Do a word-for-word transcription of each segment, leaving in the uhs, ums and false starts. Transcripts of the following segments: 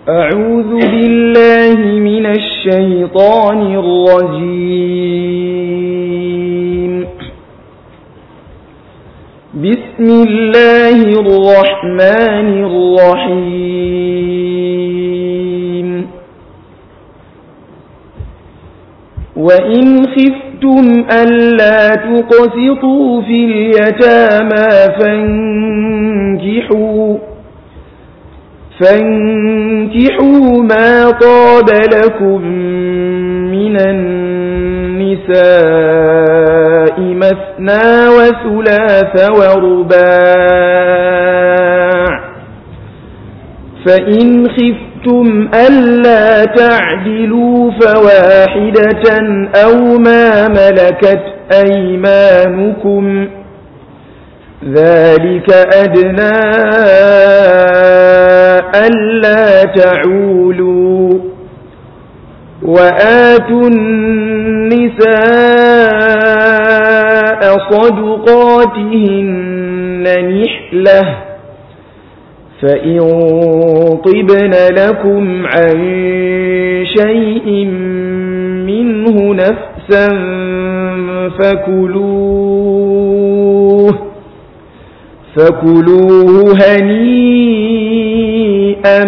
أعوذ بالله من الشيطان الرجيم. بسم الله الرحمن الرحيم. وإن خفتم ألا تقسطوا في اليتامى فانكحوا فانكحوا ما طاب لكم من النساء مثنى وثلاث ورباع، فإن خفتم ألا تعدلوا فواحدة أو ما ملكت أيمانكم ذلك أدنى ألا تعولوا. وآتوا النساء صدقاتهن نحلة، فإن طبن لكم عن شيء منه نفسا فكلوه فكلوه هنيئا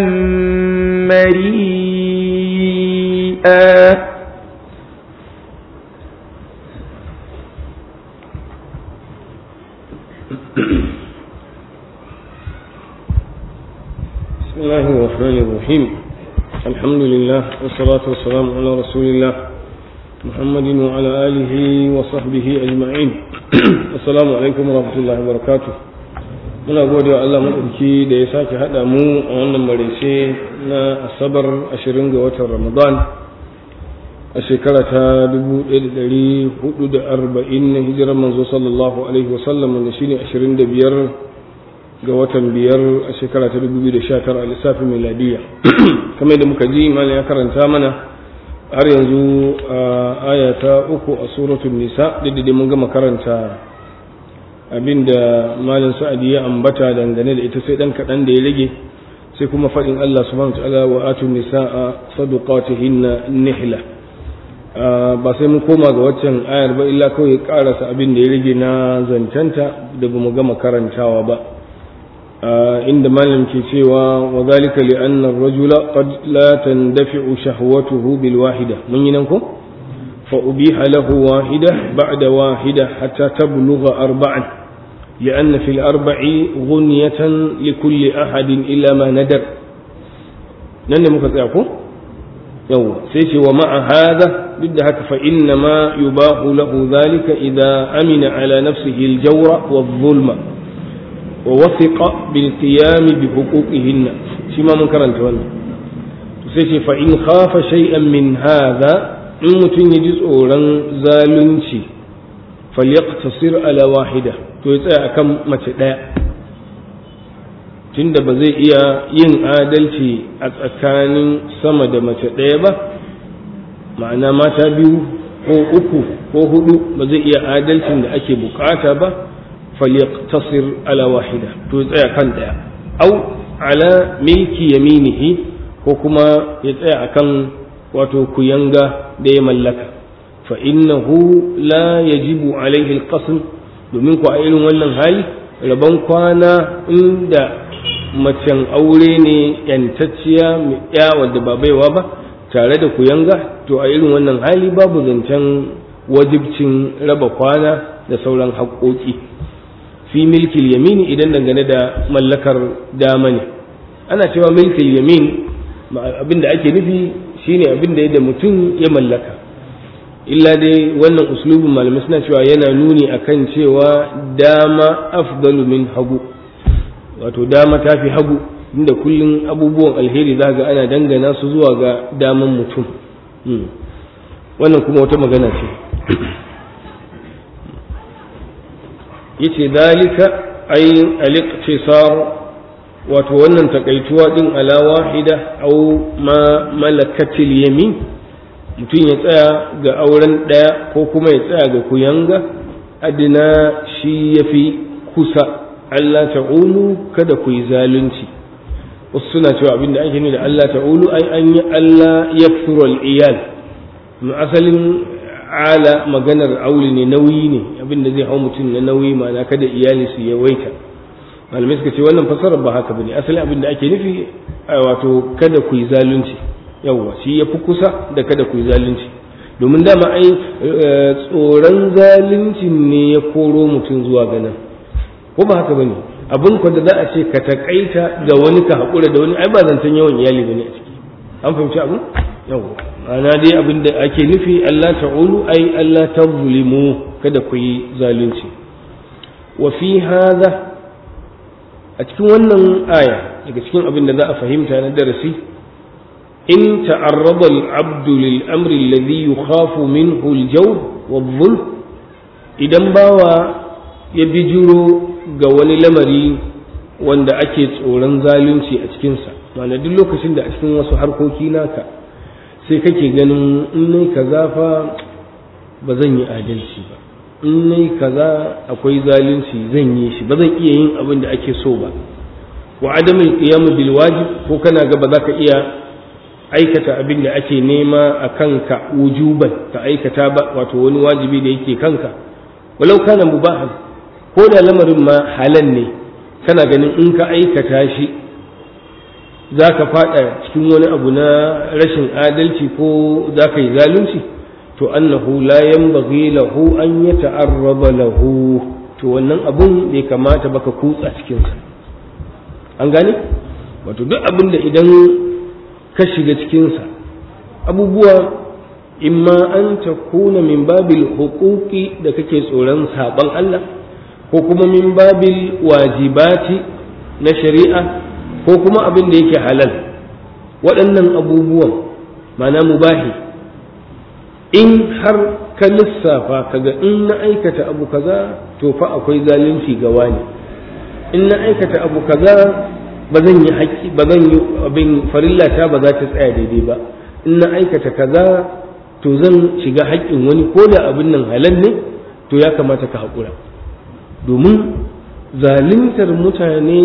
مريئا. بسم الله الرحمن الرحيم. الحمد لله والصلاة والسلام على رسول الله محمد وعلى آله وصحبه أجمعين. السلام عليكم ورحمة الله وبركاته. muna gode wa Allah maɗauki da ya sake haɗa mu a wannan maraice na asabar ashirin ga watan Ramadan a shekara ta dubu ɗaya da ɗari hudu da arba'in na hijirar manzo sallallahu alaihi wasallam, wanda shine ashirin da biyar ga watan biyar a shekara ta dubu biyu da sha tara a lissafin miladiyya. kamar da muka ji malam ya karanta mana har yanzu a aya ta uku a suratul nisa, da dai mun gama karanta abinda malam sa'adi ya ambata dangane da ita, sai dan kadan da ya rage, sai kuma fadin Allah subhanahu wa ta'ala wa atun nisaa sadaqatihinna nihla. ba sai mun koma ga waccan ayar ba, illa kawai karasa abin da ya rage na zancanta da bamu gama karantawa ba, inda malam ke cewa wa zalika li anna ar-rajula qad la tandafi'u shahwatuhu bil wahida. mun yi nan ko fa ubiha lahu wahida ba'da wahida hatta tablugha arba'an لأن في الأربع غنية لكل أحد إلا ما ندر. نن مكتئكم يوم سيتي ومع هذا بدها فإنما يباح له ذلك إذا أمن على نفسه الجور والظلم ووثق بالقيام بحقوقهن. شما منكر الجوال سيتي فإن خاف شيئا من هذا إن متن جزء زالنشي فليقتصر على واحدة، to ya tsaya akan mace ɗaya, tunda ba zai iya yin adalci a tsakanin sama da mace ɗaya ba, ma'ana mata biyu ko uku ko hudu ba zai iya adalcin da ake bukata ba, falyaqtasir ala wahida, to ya tsaya kan ɗaya, au ala milki yaminihi, ko kuma ya tsaya akan wato kuyanga da ya mallaka, fa innahu la yajibu alaihi alqasm, domin ku a irin wannan hali rabon kwana inda macen aure ne yantacciya ya wadda ba baiwa ba tare da kuyanga, to a irin wannan hali babu zancen wajibcin raba kwana da sauran haƙoƙi fi milkil yamini idan dangane da mallakar dama ne. ana cewa milkil yamin abin da ake nufi shine abin da yadda mutum ya mallaka, illa dai wannan uslubin malamai suna cewa yana nuni akan cewa dama afdalu min hagu, wato dama ta fi hagu, inda kullum abubuwan alheri za ga ana dangana su zuwa ga daman mutum. wannan kuma wata magana ce. yace dalika ay al-iqtisar, wato wannan takaituwa din ala wahida au ma malakatil yamin, mutum ya tsaya ga auren ɗaya ko kuma ya tsaya ga kuyanga, adina shi ya fi kusa. Allah ta'ulu kada ku yi zalunci, wasu suna cewa abin da ake nuni da Allah ta'ulu ai an yi Allah yakthuru al-iyal mu asalin ala maganar auli ne nauyi ne abin da zai hau mutum na nauyi ma'ana kada iyali su yawaita malamai suka ce wannan fasarar ba haka bane asalin abin da ake nufi wato kada ku yi zalunci yawwa shi yafi kusa da kada ku yi zalunci domin dama ai tsoron zalunci ne ya koro mutum zuwa ganin ko ba haka bane abin ku da za a ce ka takaita ga wani ka haƙura da wani ai ba zancen yawan iyali bane a ciki an fahimci abin yawwa ana dai abin da ake nufi Allah ta'ulu ai Allah tazlimu kada ku yi zalunci wa fi hadha a cikin wannan aya daga cikin abin da za a fahimta na darasi in ta'arrada al-'abdu lil amri alladhi yukhafu minhu al-jawr wadh-dhulm idan bawa ya bijiro ga wani lamari wanda ake tsoron zalunci a cikinsa ma'ana duk lokacin da a cikin wasu harkoki naka sai kake ganin in nai kaza fa ba zan yi adalci ba in nai kaza akwai zalunci zan yi shi ba zan iya yin abin da ake so ba wa adamul qiyam bil wajib ko kana ga ba za ka iya aikata abin da ake nema a kanka wujuban ka aikata ba wato wani wajibi da yake kanka walau kana mubahan ko da lamarin ma halal ne kana ganin in ka aikata shi za ka fada cikin wani abu na rashin adalci ko za ka yi zalunci to annahu la yanbaghi lahu an yata'arraba lahu to wannan abun bai kamata baka kutsa cikin sa an gane wato duk abin da idan ka shiga cikin sa abubuwa imma an takuna min babil huquqi da kake tsoron saban Allah ko kuma min babil wajibati na shari'a ko kuma abin da yake halal waɗannan abubuwan ma'ana mubahi in har ka lissafa kaga in na aikata abu kaza to fa akwai zalunci ga wani in na aikata abu kaza ba zan yi haƙƙi ba zan yi abin farillata ba za ta tsaya daidai ba in na aikata kaza to zan shiga haƙƙin wani ko da abin nan halal ne to ya kamata ka haƙura domin zaluntar mutane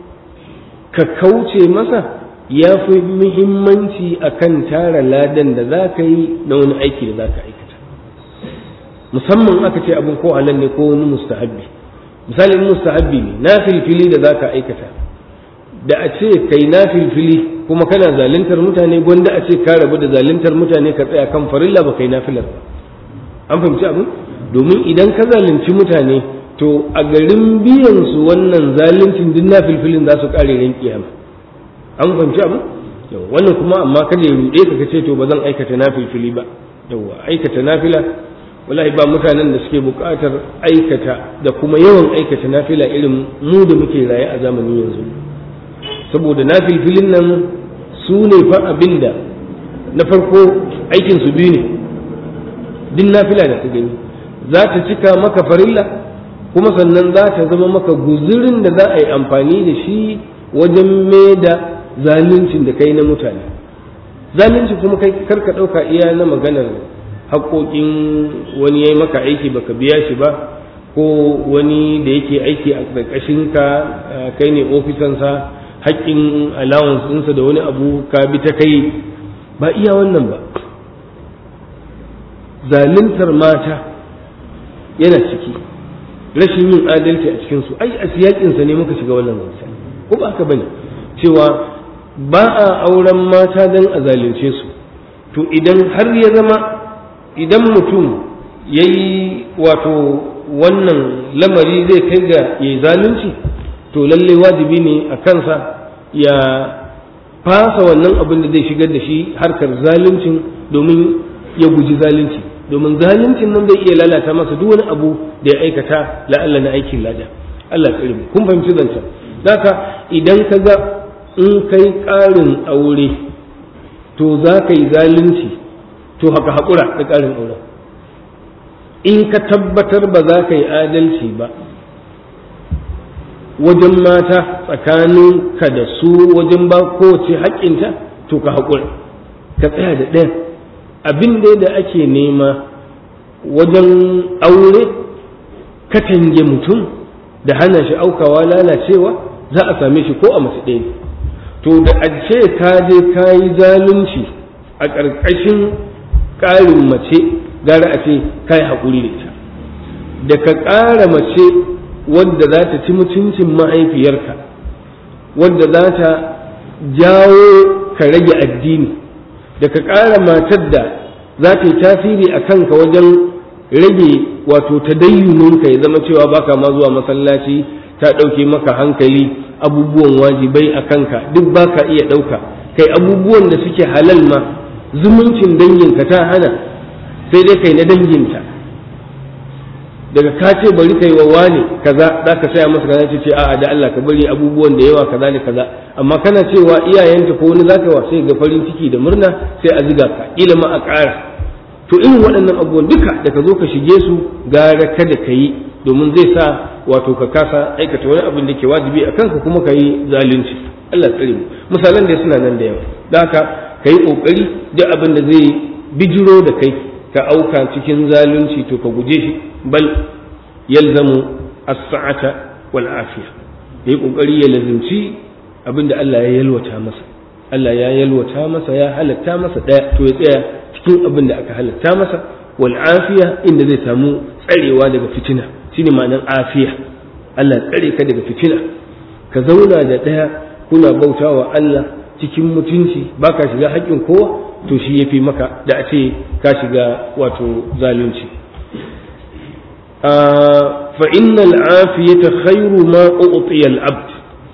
ka kauce masa ya fi muhimmanci akan tara ladan da za ka yi na wani aiki da za ka aikata musamman aka ce abin ko halal ne ko wani mustahabbi misali in mustahabbi ne na filfili da za ka aikata da a ce kai na filfili kuma kana zaluntar mutane gwanda a ce ka rabu da zaluntar mutane ka tsaya kan farilla ba kai nafilar ba an fahimci abin domin idan ka zalunci mutane to a garin biyan su wannan zaluncin duk na filfilin za su kare ran kiyama an fahimci abu yau wannan kuma amma kada ya rude ka kace to ba zan aikata na filfili ba yawa aikata nafila wallahi ba mutanen da suke buƙatar aikata da kuma yawan aikata nafila irin mu da muke raye a zamanin yanzu saboda na filfilin nan su ne fa abinda na farko aikin su biyu ne din nafila da ka gani za ta cika maka farilla kuma sannan za ta zama maka guzurin da za a yi amfani da shi wajen mai da zaluncin da kai na mutane zalunci kuma kai karka ɗauka iya na maganar haƙoƙin wani ya yi maka aiki baka biya shi ba ko wani da yake aiki a ƙarƙashinka kai ne ofisansa haƙƙin allowance ɗinsa da wani abu ka bi ta kai ba iya wannan ba zaluntar mata yana ciki rashin yin adalci a cikinsu ai a siyakinsa ne muka shiga wannan wasa ko ba haka bane cewa ba a auren mata don a zalunce su to idan har ya zama idan mutum ya yi wato wannan lamari zai kai ga ya yi zalunci to lallai wajibi ne a kansa ya fasa wannan abin da zai shigar da shi harkar zaluncin domin ya guji zalunci domin zaluncin nan zai iya lalata masa duk wani abu da ya aikata la'alla na aikin lada Allah tsare mu kun fahimci zancen haka idan ka ga in kai ƙarin aure to za ka yi zalunci to haka haƙura da ƙarin aure in ka tabbatar ba za ka yi adalci ba wajen mata tsakanin ka da su wajen ba kowace haƙƙinta to ka haƙura ka tsaya da ɗaya abin da ake nema wajen aure katange mutum da hana shi aukawa lalacewa za a same shi ko a mace ɗaya to da a ce ka je ka yi zalunci a ƙarƙashin ƙarin mace gara a ce ka yi haƙuri da ita da ka ƙara mace wadda za ta ci mutuncin mahaifiyarka wadda za ta jawo ka rage addini da ka ƙara matar da za ta yi tasiri a kanka wajen rage wato tadayyuninka ya zama cewa baka ma zuwa masallaci ta ɗauke maka hankali abubuwan wajibai a kanka duk baka iya ɗauka kai abubuwan da suke halal ma zumuncin danginka ta hana sai dai kai na danginta daga ka ce bari kai wa wani kaza za ka saya masa kaza ce a'a da Allah ka bari abubuwan da yawa kaza ne kaza amma kana cewa iyayenta ko wani zaka wa sai ga farin ciki da murna sai a ziga ka kila ma a ƙara to irin waɗannan abubuwan duka da ka zo ka shige su gara kada ka yi domin zai sa wato ka kasa aikata wani abin da ke wajibi a kanka kuma ka yi zalunci Allah tsare mu misalan da suna nan da yawa da haka ka yi ƙoƙari duk abin da zai bijiro da kai ka auka cikin zalunci to ka guje shi bal yalzamu as-sa'ata wal afiya yi ƙoƙari ya lazimci abin da Allah ya yalwata masa Allah ya yalwata masa ya halatta masa ɗaya to ya tsaya cikin abin da aka halatta masa wal afiya inda zai samu tsarewa daga fitina shine ma'anar afiya Allah tsare ka daga fitina ka zauna da ɗaya kuna bautawa Allah cikin mutunci baka shiga haƙƙin kowa to shi yafi maka da a ce ka shiga wato zalunci fa innal afiyata khairu ma u'tiya al-abd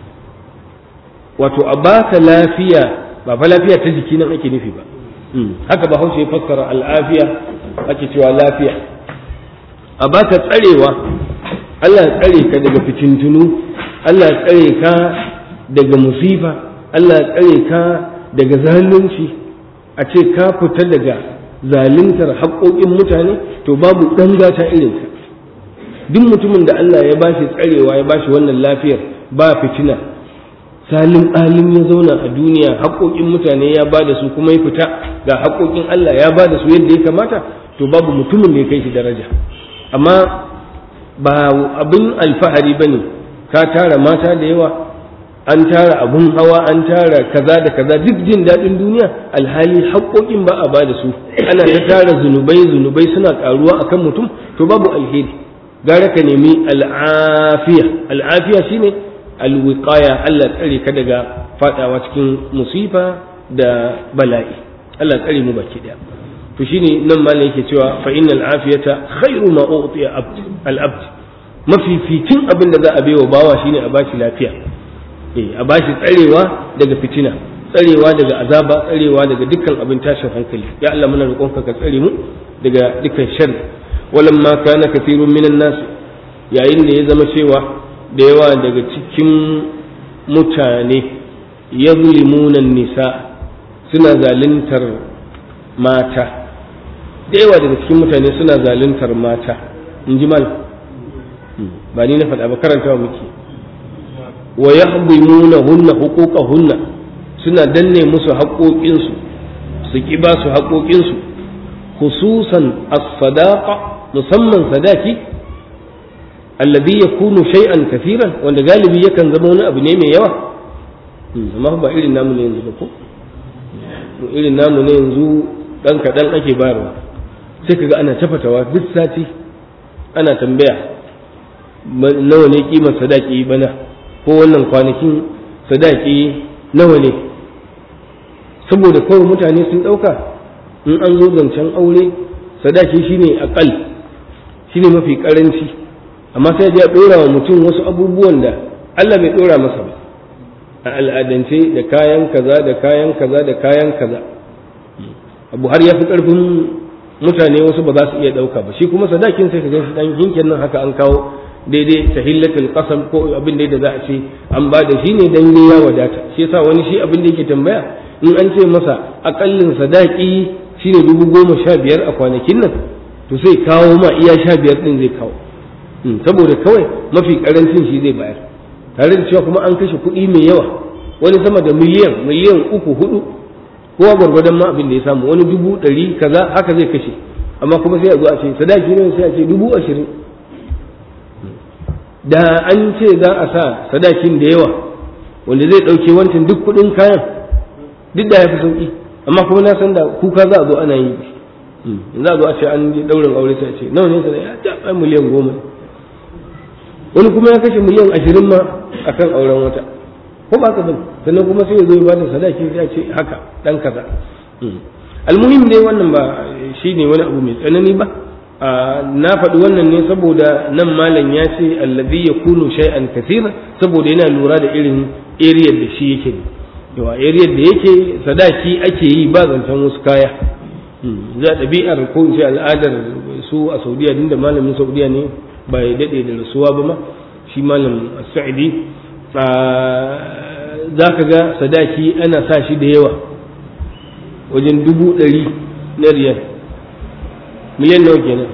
wato a baka lafiya ba fa lafiya ta jiki nan ake nufi ba haka ba haushe fassara al'afiya ake cewa lafiya a baka tsarewa Allah ya tsare ka daga fitintunu Allah ya tsare ka daga musifa Allah ya tsare ka daga zalunci a ce ka fita daga zaluntar haƙoƙin mutane to babu ɗan gata irinka duk mutumin da Allah ya bashi tsarewa ya bashi wannan lafiyar ba fitina salin alim ya zauna a duniya haƙoƙin mutane ya ba da su kuma ya fita ga haƙoƙin Allah ya ba da su yadda ya kamata to babu mutumin da ya kai shi daraja amma ba abin alfahari ba ne ka tara mata da yawa an tara abun hawa an tara kaza da kaza duk jin daɗin duniya alhali haƙoƙin ba a ba da su ana ta tara zunubai zunubai suna ƙaruwa akan mutum to babu alheri gara ka nemi al'afiya al'afiya shine alwiqaya Allah tsare ka daga fadawa cikin musifa da bala'i Allah tsare mu baki daya to shine nan malai yake cewa fa innal afiyata khairu ma utiya abd al abd mafificin abin da za a baiwa bawa shine a bashi lafiya eh a bashi tsarewa daga fitina tsarewa daga azaba tsarewa daga dukkan abin tashin hankali ya Allah muna roƙonka ka tsare mu daga dukkan sharri walamma kana kathirun minan nas yayin da ya zama cewa da yawa daga cikin mutane ya zulimunan nisa suna zaluntar mata da yawa daga cikin mutane suna zaluntar mata in ji mal ba ni na faɗa ba karanta wa muke wa yahdimuna hunna huquqahunna suna danne musu haƙoƙinsu su ki ba su haƙoƙinsu khususan as-sadaqa musamman sadaki alladhi yakunu shay'an kathiran wanda galibi yakan zama wani abu ne mai yawa amma ba irin namu ne yanzu ba ko irin namu ne yanzu dan kadan ake bayarwa sai kaga ana tafatawa duk sati ana tambaya nawa ne kimar sadaki bana ko wannan kwanakin sadaki nawa ne saboda kawai mutane sun dauka in an zo zancen aure sadaki shine akal shine mafi karanci amma sai ya dora wa mutum wasu abubuwan da Allah bai dora masa ba a al'adance da kayan kaza da kayan kaza da kayan kaza abu har ya fi karfin mutane wasu ba za su iya dauka ba shi kuma sadakin sai ka ga shi dan hinkin nan haka an kawo daidai tahillatul qasam ko abin da za a ce an ba da shi ne dan ya wadata shi yasa wani shi abin da yake tambaya in an ce masa akallin sadaki shine dubu goma sha biyar a kwanakin nan to sai kawo ma iya sha biyar din zai kawo saboda kawai mafi karancin shi zai bayar tare da cewa kuma an kashe kuɗi mai yawa wani sama da miliyan miliyan uku hudu kowa gwargwadon ma abin da ya samu wani dubu ɗari kaza haka zai kashe amma kuma sai a zo a ce sadaki ne sai a ce dubu ashirin da an ce za a sa sadakin da yawa wanda zai ɗauke wancan duk kuɗin kayan duk da ya fi sauƙi, amma kuma na san da kuka za a zo ana yi za a zo a ce an je ɗaurin aure sai a ce nawa ne sai ya ta miliyan goma, wani kuma ya kashe miliyan ashirin ma akan auren wata ko ba ka bane, sannan kuma sai ya zo ya bada sadaki sai ya ce haka dan kaza. almuhim dai wannan ba shine wani abu mai tsanani ba, na faɗi wannan ne saboda nan malam ya ce allazi yakunu shay'an kathira, saboda yana lura da irin area da shi yake ne, yawa area da yake sadaki ake yi ba zancen wasu kaya. za ɗabi'ar ko in ce al'adar su a Saudiya, din da malamin Saudiya ne ba ya daɗe da rasuwa ba ma, shi malam Sa'idi, za ka ga sadaki ana sa shi da yawa wajen dubu ɗari na riyal, miliyan nawa kenan,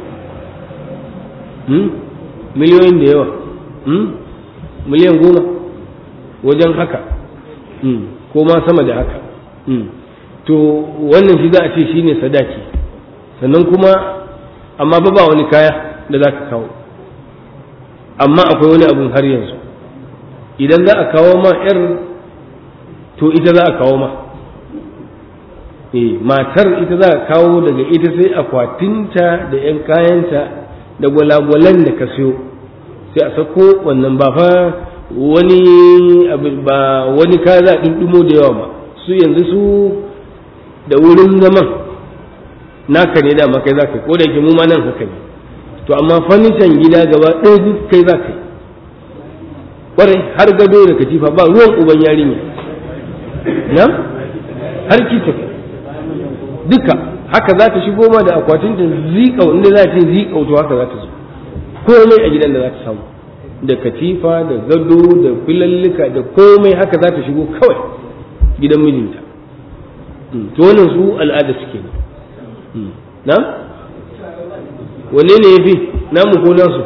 miliyoyin da yawa, miliyan goma wajen haka, ko ma sama da haka. to wannan shi za a ce shi ne sadaki, sannan kuma amma ba ba wani kaya da za ka kawo, amma akwai wani abun har yanzu, idan za a kawo ma ‘yar to ita za a kawo ma, eh matar ita za a kawo daga ita sai akwatinta da ‘yan kayanta da gwalagwalan da ka siyo sai a sako wannan, ba fa wani ba wani kaya za a ɗinɗimo da yawa ba, su yanzu su da wurin zaman naka ne da kai za ka yi, ko da yake mu ma nan haka ne, to amma fanishan gida gaba ɗaya duk kai za ka yi, ƙwarai har gado da katifa ba ruwan uban yarinya na har kita duka haka za ta shigo ma da akwatin ta zika, inda za ta zika to haka za ta zo komai a gidan da za ta samu, da katifa da gado da filallika da komai haka za ta shigo kawai gidan mijinta. to wannan su al'ada suke na wanne ne ya fi namu ko nasu?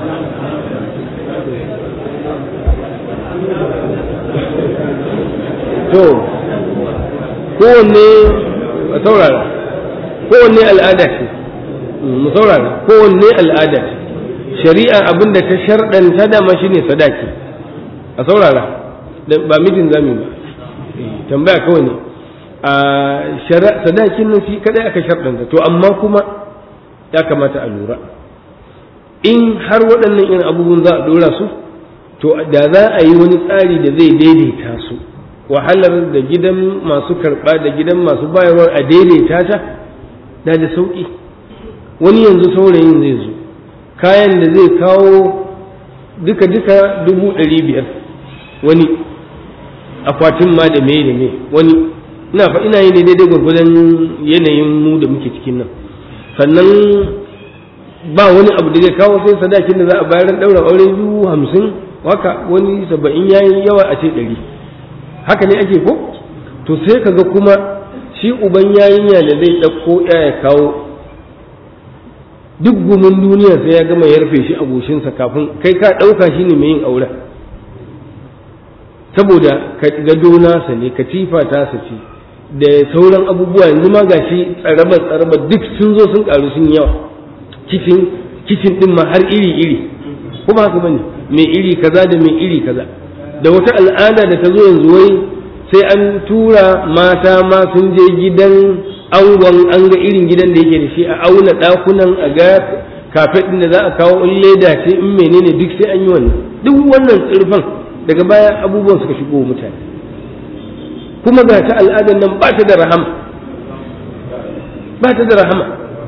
to kowanne a saurara, kowanne al'ada ce, mu saurara, kowanne al'ada ce, shari'a abinda ta sharɗanta dama shine sadaki, a saurara ba mijin zami ba, tambaya kawai ne a sadakin nan shi kadai aka sharɗanta, to amma kuma ya kamata a lura in har waɗannan irin abubuwan za a ɗora su, to da za a yi wani tsari da zai daidaita su, wahalar da gidan masu karɓa da gidan masu bayarwar a daidaita ta da da sauƙi. Wani yanzu saurayin zai zo kayan da zai kawo duka-duka dubu ɗari biyar, wani akwatin ma da mai da mai, wani ina fa ina yi daidai gwargwadon yanayin mu da muke cikin nan, sannan ba wani abu da zai kawo sai sadakin da za a bayar ɗaura aure biyu hamsin, haka wani saba'in yayi yawa a ce ɗari, haka ne ake ko? To sai kaga kuma shi uban yarinya da zai ɗauko ya kawo duk gumin duniya sai ya gama yarfe shi a goshinsa kafin kai ka ɗauka shi ne mai yin auren, saboda gado nasa ne, katifa ta ce da sauran abubuwa, yanzu ma gashi tsarabar tsarabar duk sun zo sun karu sun yawa, kicin kicin din ma har iri iri, kuma haka bane, mai iri kaza da mai iri kaza, da wata al'ada da ta zo yanzu wai sai an tura mata ma sun je gidan angon an ga irin gidan da yake da shi, a auna ɗakunan a ga kafet ɗin da za a kawo in leda ce in menene duk sai an yi wannan, duk wannan tsirfan daga baya abubuwan suka shigo mutane, kuma ga ta al'adar nan ba ta da rahama, ba ta da rahama.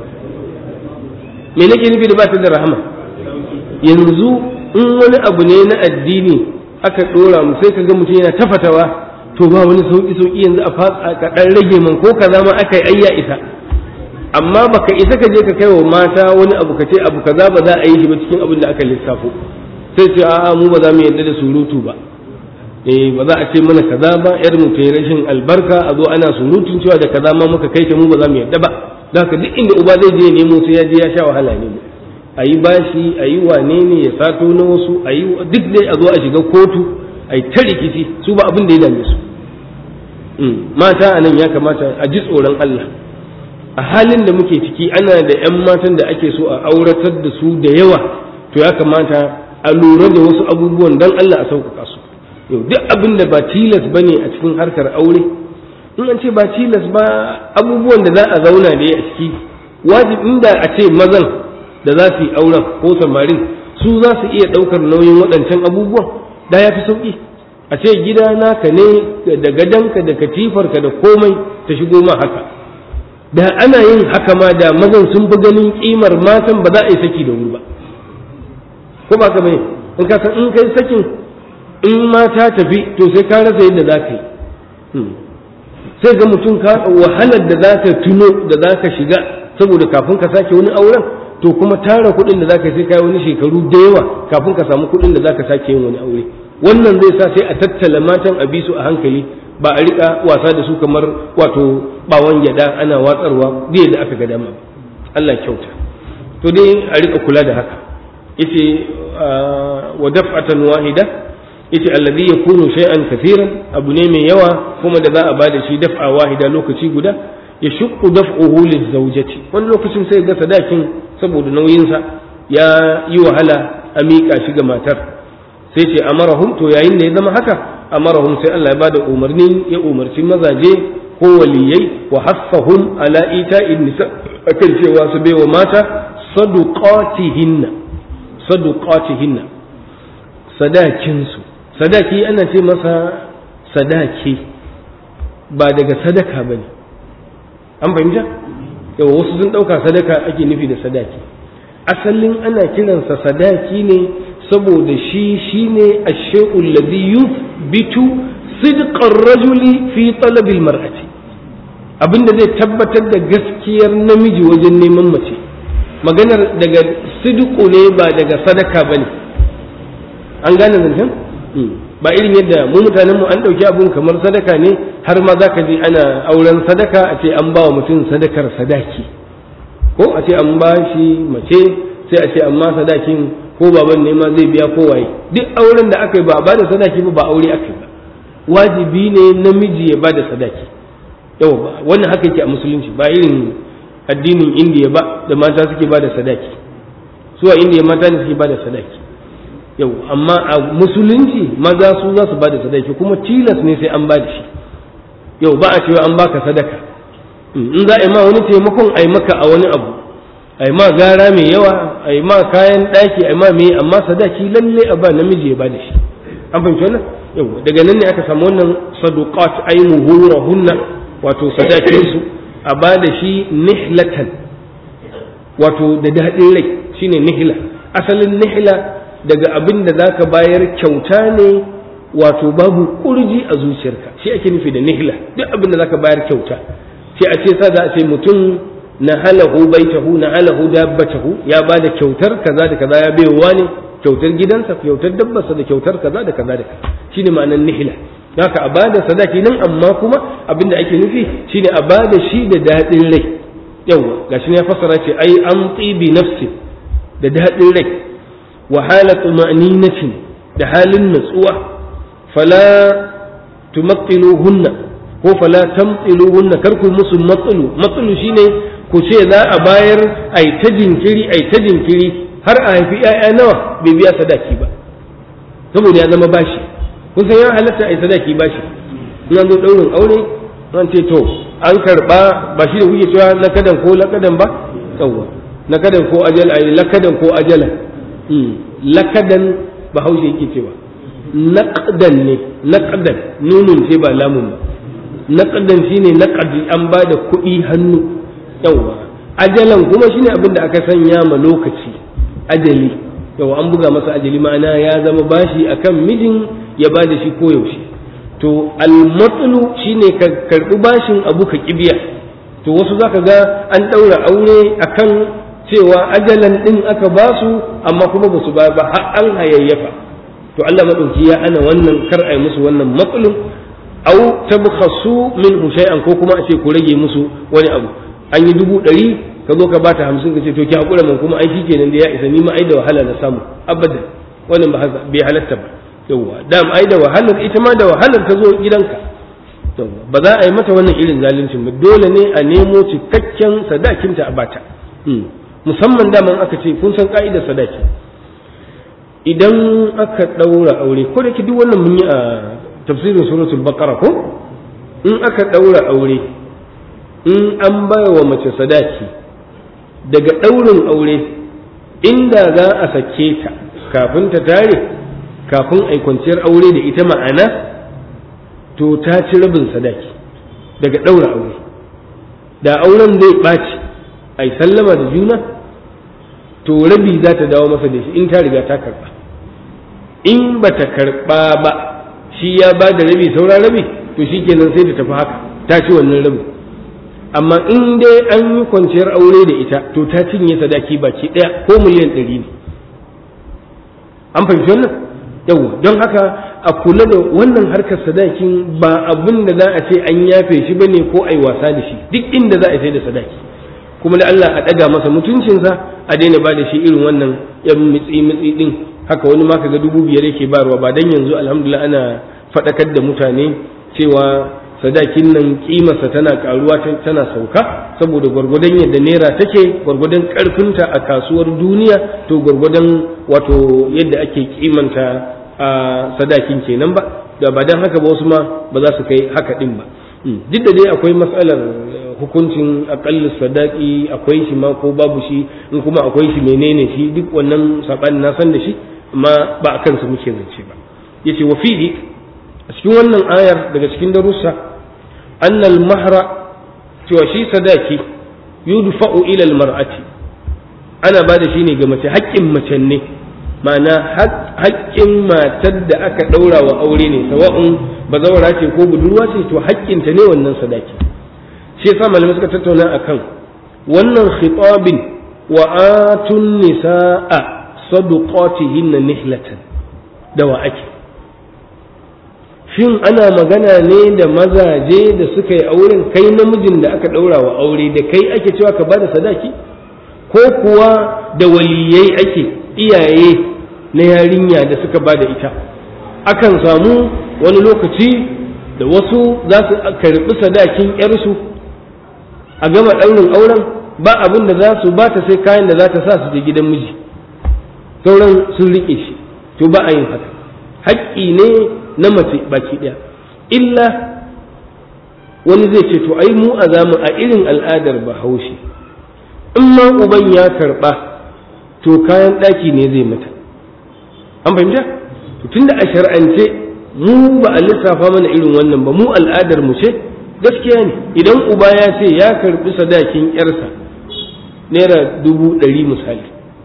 Me nake nufi da ba ta da rahama? Yanzu in wani abu ne na addini aka ɗora mu sai ka ga mutum yana tafatawa, to ba wani sauki sauki yanzu a fasa ka dan rage man ko kaza ma aka yi ayya ita, amma baka isa ka je ka kai wa mata wani abu ka ce abu kaza ba za a yi shi ba cikin abin da aka lissafo, sai ce a'a mu ba za mu yarda da surutu ba, eh ba za a ce mana kaza ba, yar mu ta rashin albarka a zo ana surutun cewa da kaza ma muka kai ta mu ba za mu yarda ba, da haka duk inda uba zai je nemo sai ya je ya sha wahala ne, a yi bashi a yi wane ne ya sato na wasu, a yi duk dai a zo a shiga kotu a yi ta rikici, su ba abin da ya dame su. Mata a nan ya kamata a ji tsoron Allah, a halin da muke ciki ana da 'yan matan da ake so a auratar da su da yawa, to ya kamata a lura da wasu abubuwan don Allah a sauƙaƙa su, yau duk abin da ba tilas bane a cikin harkar aure, in an ce ba tilas ba abubuwan da za a zauna da a ciki wajibi, inda a ce mazan da za su yi auren ko samarin su za su iya ɗaukar nauyin waɗancan abubuwan da ya fi sauƙi. A ce gida naka ne da gadonka da katifarka da komai ta shigo ma haka, da ana yin haka ma da mazan sun fi ganin ƙimar matan ba za a yi saki da wuri ba, ko ba ka bane? In ka san in kai sakin in mata tafi to sai ka rasa yadda za ka yi, sai ga mutum ka wahalar da za ka tuno da za ka shiga saboda kafin ka sake wani auren, to kuma tara kuɗin da za ka sai kai wani shekaru da yawa kafin ka samu kuɗin da za ka sake yin wani aure. Wannan zai sa sai a tattala matan a bisu a hankali, ba a rika wasa da su kamar wato bawon gyada ana watsarwa zai da aka ga dama. Allah kyauta. To dai a rika kula da haka. Yace wa daf'atan wahida, yace alladhi yakunu shay'an kathiran, abu ne mai yawa kuma da za a bada shi daf'a wahida lokaci guda, ya shuqqu daf'uhu lizawjati. Wani lokacin sai ga sadakin saboda nauyinsa ya yi wahala a miƙa shi ga matar, sai ce amarahum, to yayin da ya zama haka amarahum sai Allah ya bada umarni, ya umarci mazaje ko waliyai wa haffahum ala ita'in nisa, akan cewa su baiwa mata sadaqatihinna, sadaqatihinna sadakin su. Sadaki ana ce masa sadaki ba daga sadaka bane, an fahimta? Yawa wasu sun dauka sadaka ake nufi da sadaki. Asalin ana kiransa sadaki ne saboda shi shine ash-shay'u alladhi yuthbitu sidqa ar-rajuli fi talab al-mar'ati, abinda zai tabbatar da gaskiyar namiji wajen neman mace. Maganar daga sidqu ne ba daga sadaka bane, an gane zancen? Ba irin yadda mu mutanen mu an dauki abun kamar sadaka ne, har ma zaka ji ana auren sadaka a ce an ba wa mutum sadakar sadaki, ko a ce an ba shi mace sai a ce amma sadakin ko baban ne ma zai biya ko waye. Duk auren da aka yi ba a bada sadaki ba ba aure aka yi ba, wajibi ne namiji ya bada sadaki. Yau ba wannan haka yake a musulunci, ba irin addinin indiya ba da mata suke bada sadaki. Su a indiya mata ne suke bada sadaki. Yau amma a musulunci maza su za su bada sadaki, kuma tilas ne sai an bada shi. Yau ba a cewa an baka sadaka, in za a yi ma wani taimakon a yi maka a wani abu, a yi ma gara mai yawa, a yi ma kayan ɗaki, a yi ma mai, amma sadaki lalle a ba namiji ya ba da shi. An fahimci wannan? Yau daga nan ne aka samu wannan sadaqat ay muhurahunna, wato sadakin su a ba da shi nihlatan, wato da daɗin rai shine nihla. Asalin nihla daga abin da zaka bayar kyauta ne, wato babu kurji a zuciyarka, shi ake nufi da nihla. Duk abin da zaka bayar kyauta, sai a ce sa za a ce mutum na halahu baitahu na halahu dabbatahu, ya ba da kyautar kaza da kaza, ya baiwa ne kyautar gidansa, kyautar dabbarsa da kyautar kaza da kaza da kaza, shine ma'anar nihila. Haka a ba da sadaki nan, amma kuma abinda ake nufi shine a ba da shi da daɗin rai. Yawwa gashi ne ya fassara ce ai an tsibi nafsi, da daɗin rai, wa halatu ma'ninatin, da halin natsuwa. Fala tumattiluhunna ko fala tamtiluhunna, kar ku musu matsulu. Matsulu shine ku ce za a bayar ai ta jinkiri ai ta jinkiri har a haifi ƴaƴa nawa bai biya sadaki ba, saboda ya zama bashi. Kun san ya halatta ai sadaki bashi, in an zo ɗaurin aure an ce to an karɓa, ba shi da kuke cewa lakadan ko lakadan ba, yawwa lakadan ko ajala, ai lakadan ko ajala, lakadan bahaushe yake cewa, naqdan ne, naqdan nunun ce ba lamun ba. Naqdan shine naqdi, an ba da kuɗi hannu. Yawwa ajalan kuma shine abin da aka sanya ma lokaci, ajali. Yawwa an buga masa ajali, ma'ana ya zama bashi akan mijin ya ba da shi koyaushe. To almatlu shine ka karɓi bashin abu ka kibiya. To wasu zaka ga an ɗaura aure akan cewa ajalan ɗin aka ba su, amma kuma ba su ba ba har an hayayyafa. To Allah madauki ya ana wannan, kar a yi musu wannan matsalin. Au tabkhasu minhu shay'an, ko kuma a ce ku rage musu wani abu. An yi dubu ɗari ka zo ka bata hamsin ka ce to ki hakura man kuma ai shikenan da ya isa, ni ma ai da wahala na samu. Abadan wannan ba bai halatta ba. Yawwa dam ai da wahalar, ita ma da wahalar ta zo gidanka. Yawwa ba za a yi mata wannan irin zaluncin ba, dole ne a nemo cikakken sadakinta a bata. Musamman daman aka ce kun san ka'idar sadaki, idan aka ɗaura aure ko da ke duk wannan mun yi a tafsirin suratul baqara ko in aka ɗaura aure in an baya wa mace sadaki daga ɗaurin aure inda za a sake ta kafin ta tare kafin a kwanciyar aure da ita ma'ana to ta ci rabin sadaki daga ɗaura aure da auren zai ɓaci a yi sallama da juna to rabi za ta dawo masa da shi in ta riga ta karɓa in ba ta karɓa ba shi ya ba da rabi saura rabi to shi kenan sai ta tafi haka ta ci wannan rabi amma in dai an yi kwanciyar aure da ita to ta cinye sadaki baki ɗaya ko miliyan ɗari ne an fahimci wannan yau don haka a kula da wannan harkar sadakin ba abin da za a ce an yafe shi bane ko ai wasa da shi duk inda za a sai da sadaki kuma da Allah a ɗaga masa mutuncinsa a daina ba da shi irin wannan yan mitsi mitsi din haka wani ma kaga dubu biyar yake barwa ba dan yanzu alhamdulillah ana faɗakar da mutane cewa sadakin nan kimarsa tana karuwa tana sauka saboda gwargwadon yadda naira take gwargwadon karfinta a kasuwar duniya to gwargwadon wato yadda ake kimanta a sadakin kenan ba da ba dan haka ba wasu ma ba za su kai haka din ba duk da dai akwai matsalar hukuncin aƙalla sadaki akwai shi ma ko babu shi in kuma akwai shi menene shi duk wannan saɓani na san da shi amma ba a kansa muke zance ba yace wa fihi a cikin wannan ayar daga cikin darussa annal mahra cewa shi sadaki yudfa'u ila almar'ati ana bada shi ne ga mace haƙƙin mace ne ma'ana haƙƙin matar da aka ɗaura wa aure ne sawa'un bazawara ce ko budurwa ce to haƙƙinta ne wannan sadaki shi yasa malamai suka tattauna akan wannan khitabin wa atun nisaa sadaqatihinna nihlatan da wa ake shin ana magana ne da mazaje da suka yi auren kai namijin da aka ɗaura wa aure da kai ake cewa ka bada sadaki ko kuwa da waliyai ake iyaye na yarinya da suka bada ita akan samu wani lokaci da wasu za su karɓi sadakin yarsu a gama ɗaurin auren ba abin da za su ba ta sai kayan da za ta sa su je gidan miji sauran sun riƙe shi to ba a yin haka haƙƙi ne na mace baki ɗaya illa wani zai ce to ai mu a zamu a irin al'adar bahaushe in ma uban ya karɓa to kayan ɗaki ne zai mata an fahimta to tunda a shar'ance mu ba a lissafa mana irin wannan ba mu al'adar mu ce gaskiya ne idan uba ya ce ya karɓi sadakin yarsa naira dubu ɗari misali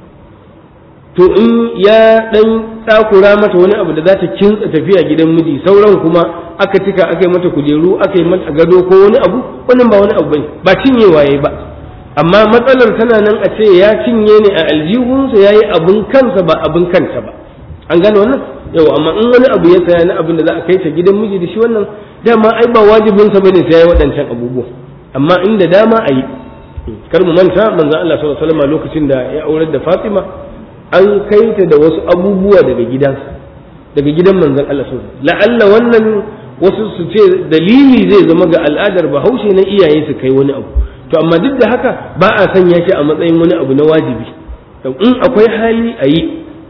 to in ya ɗan takura mata wani abu da za ta kintsa tafiya gidan miji sauran kuma aka tika aka yi mata kujeru aka yi mata gado ko wani abu wannan ba wani abu bane ba cinyewa yayi ba amma matsalar tana nan a ce ya cinye ne a aljihunsa yayi abun kansa ba abun kanta ba an gane wannan yau amma in wani abu ya saya na abin da za a kai ta gidan miji da shi wannan dama ai ba wajibinsa bane sai yayi waɗancan abubuwa amma inda dama a yi kar mu manta manzon Allah sallallahu alaihi wasallam lokacin da ya aurar da Fatima an kai ta da wasu abubuwa daga gidansa daga gidan manzon Allah sallallahu alaihi wasallam la'alla wannan wasu su ce dalili zai zama ga al'adar Bahaushe na iyaye su kai wani abu to amma duk da haka ba a sanya shi a matsayin wani abu na wajibi in akwai hali a yi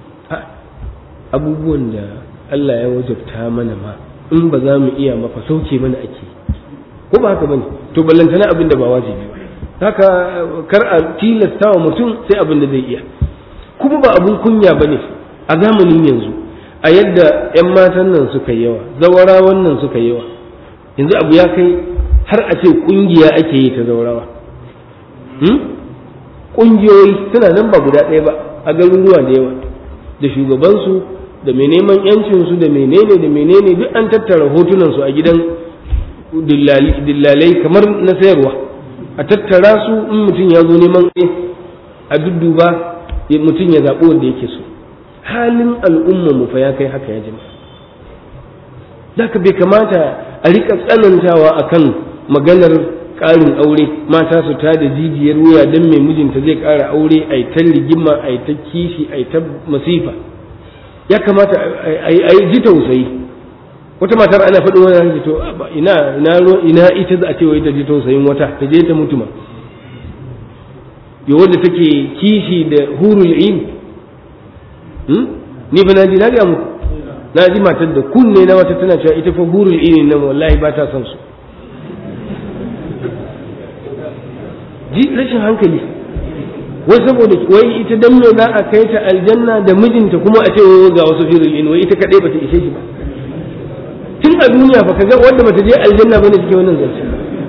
abubuwan da Allah ya wajabta mana ma in ba za mu iya mafa sauke mana ake ko ba haka bane to ballantana abin da ba wajibi ba haka kar a tilasta wa mutum sai abin da zai iya kuma ba abun kunya bane a zamanin yanzu a yadda yan matan nan suka yawa zawarawan nan suka yawa yanzu abu ya kai har a ce kungiya ake yi ta zawarawa kungiyoyi suna nan ba guda ɗaya ba a garuruwa da yawa da shugabansu da mai neman yancinsu da menene da menene duk an tattara hotunansu a gidan dillalai kamar na sayarwa a tattara su in mutum ya zo neman a dudduba mutum ya zaɓi wanda yake so halin al'umma mu fa ya kai haka ya jima zaka bai kamata a rika tsanantawa akan maganar ƙarin aure mata su ta da jijiyar wuya don mai mijinta zai ƙara aure a ta rigima a ta kishi a ta masifa ya kamata a yi ji tausayi wata matar ana faɗin wani to ina ina ita za a ce wai ta ji tausayin wata ta je ta mutuma yau wadda take kishi da hurul in ni fa na ji na ga muku na ji matar da kunne na wata tana cewa ita fa hurul ini nan wallahi ba ta son su ji rashin hankali wai saboda wai ita dan me za a kai ta aljanna da mijinta kuma a ce ga wasu hurul ini wai ita kadai bata ishe shi ba tun a duniya fa kaga wanda bata je aljanna bane take wannan zance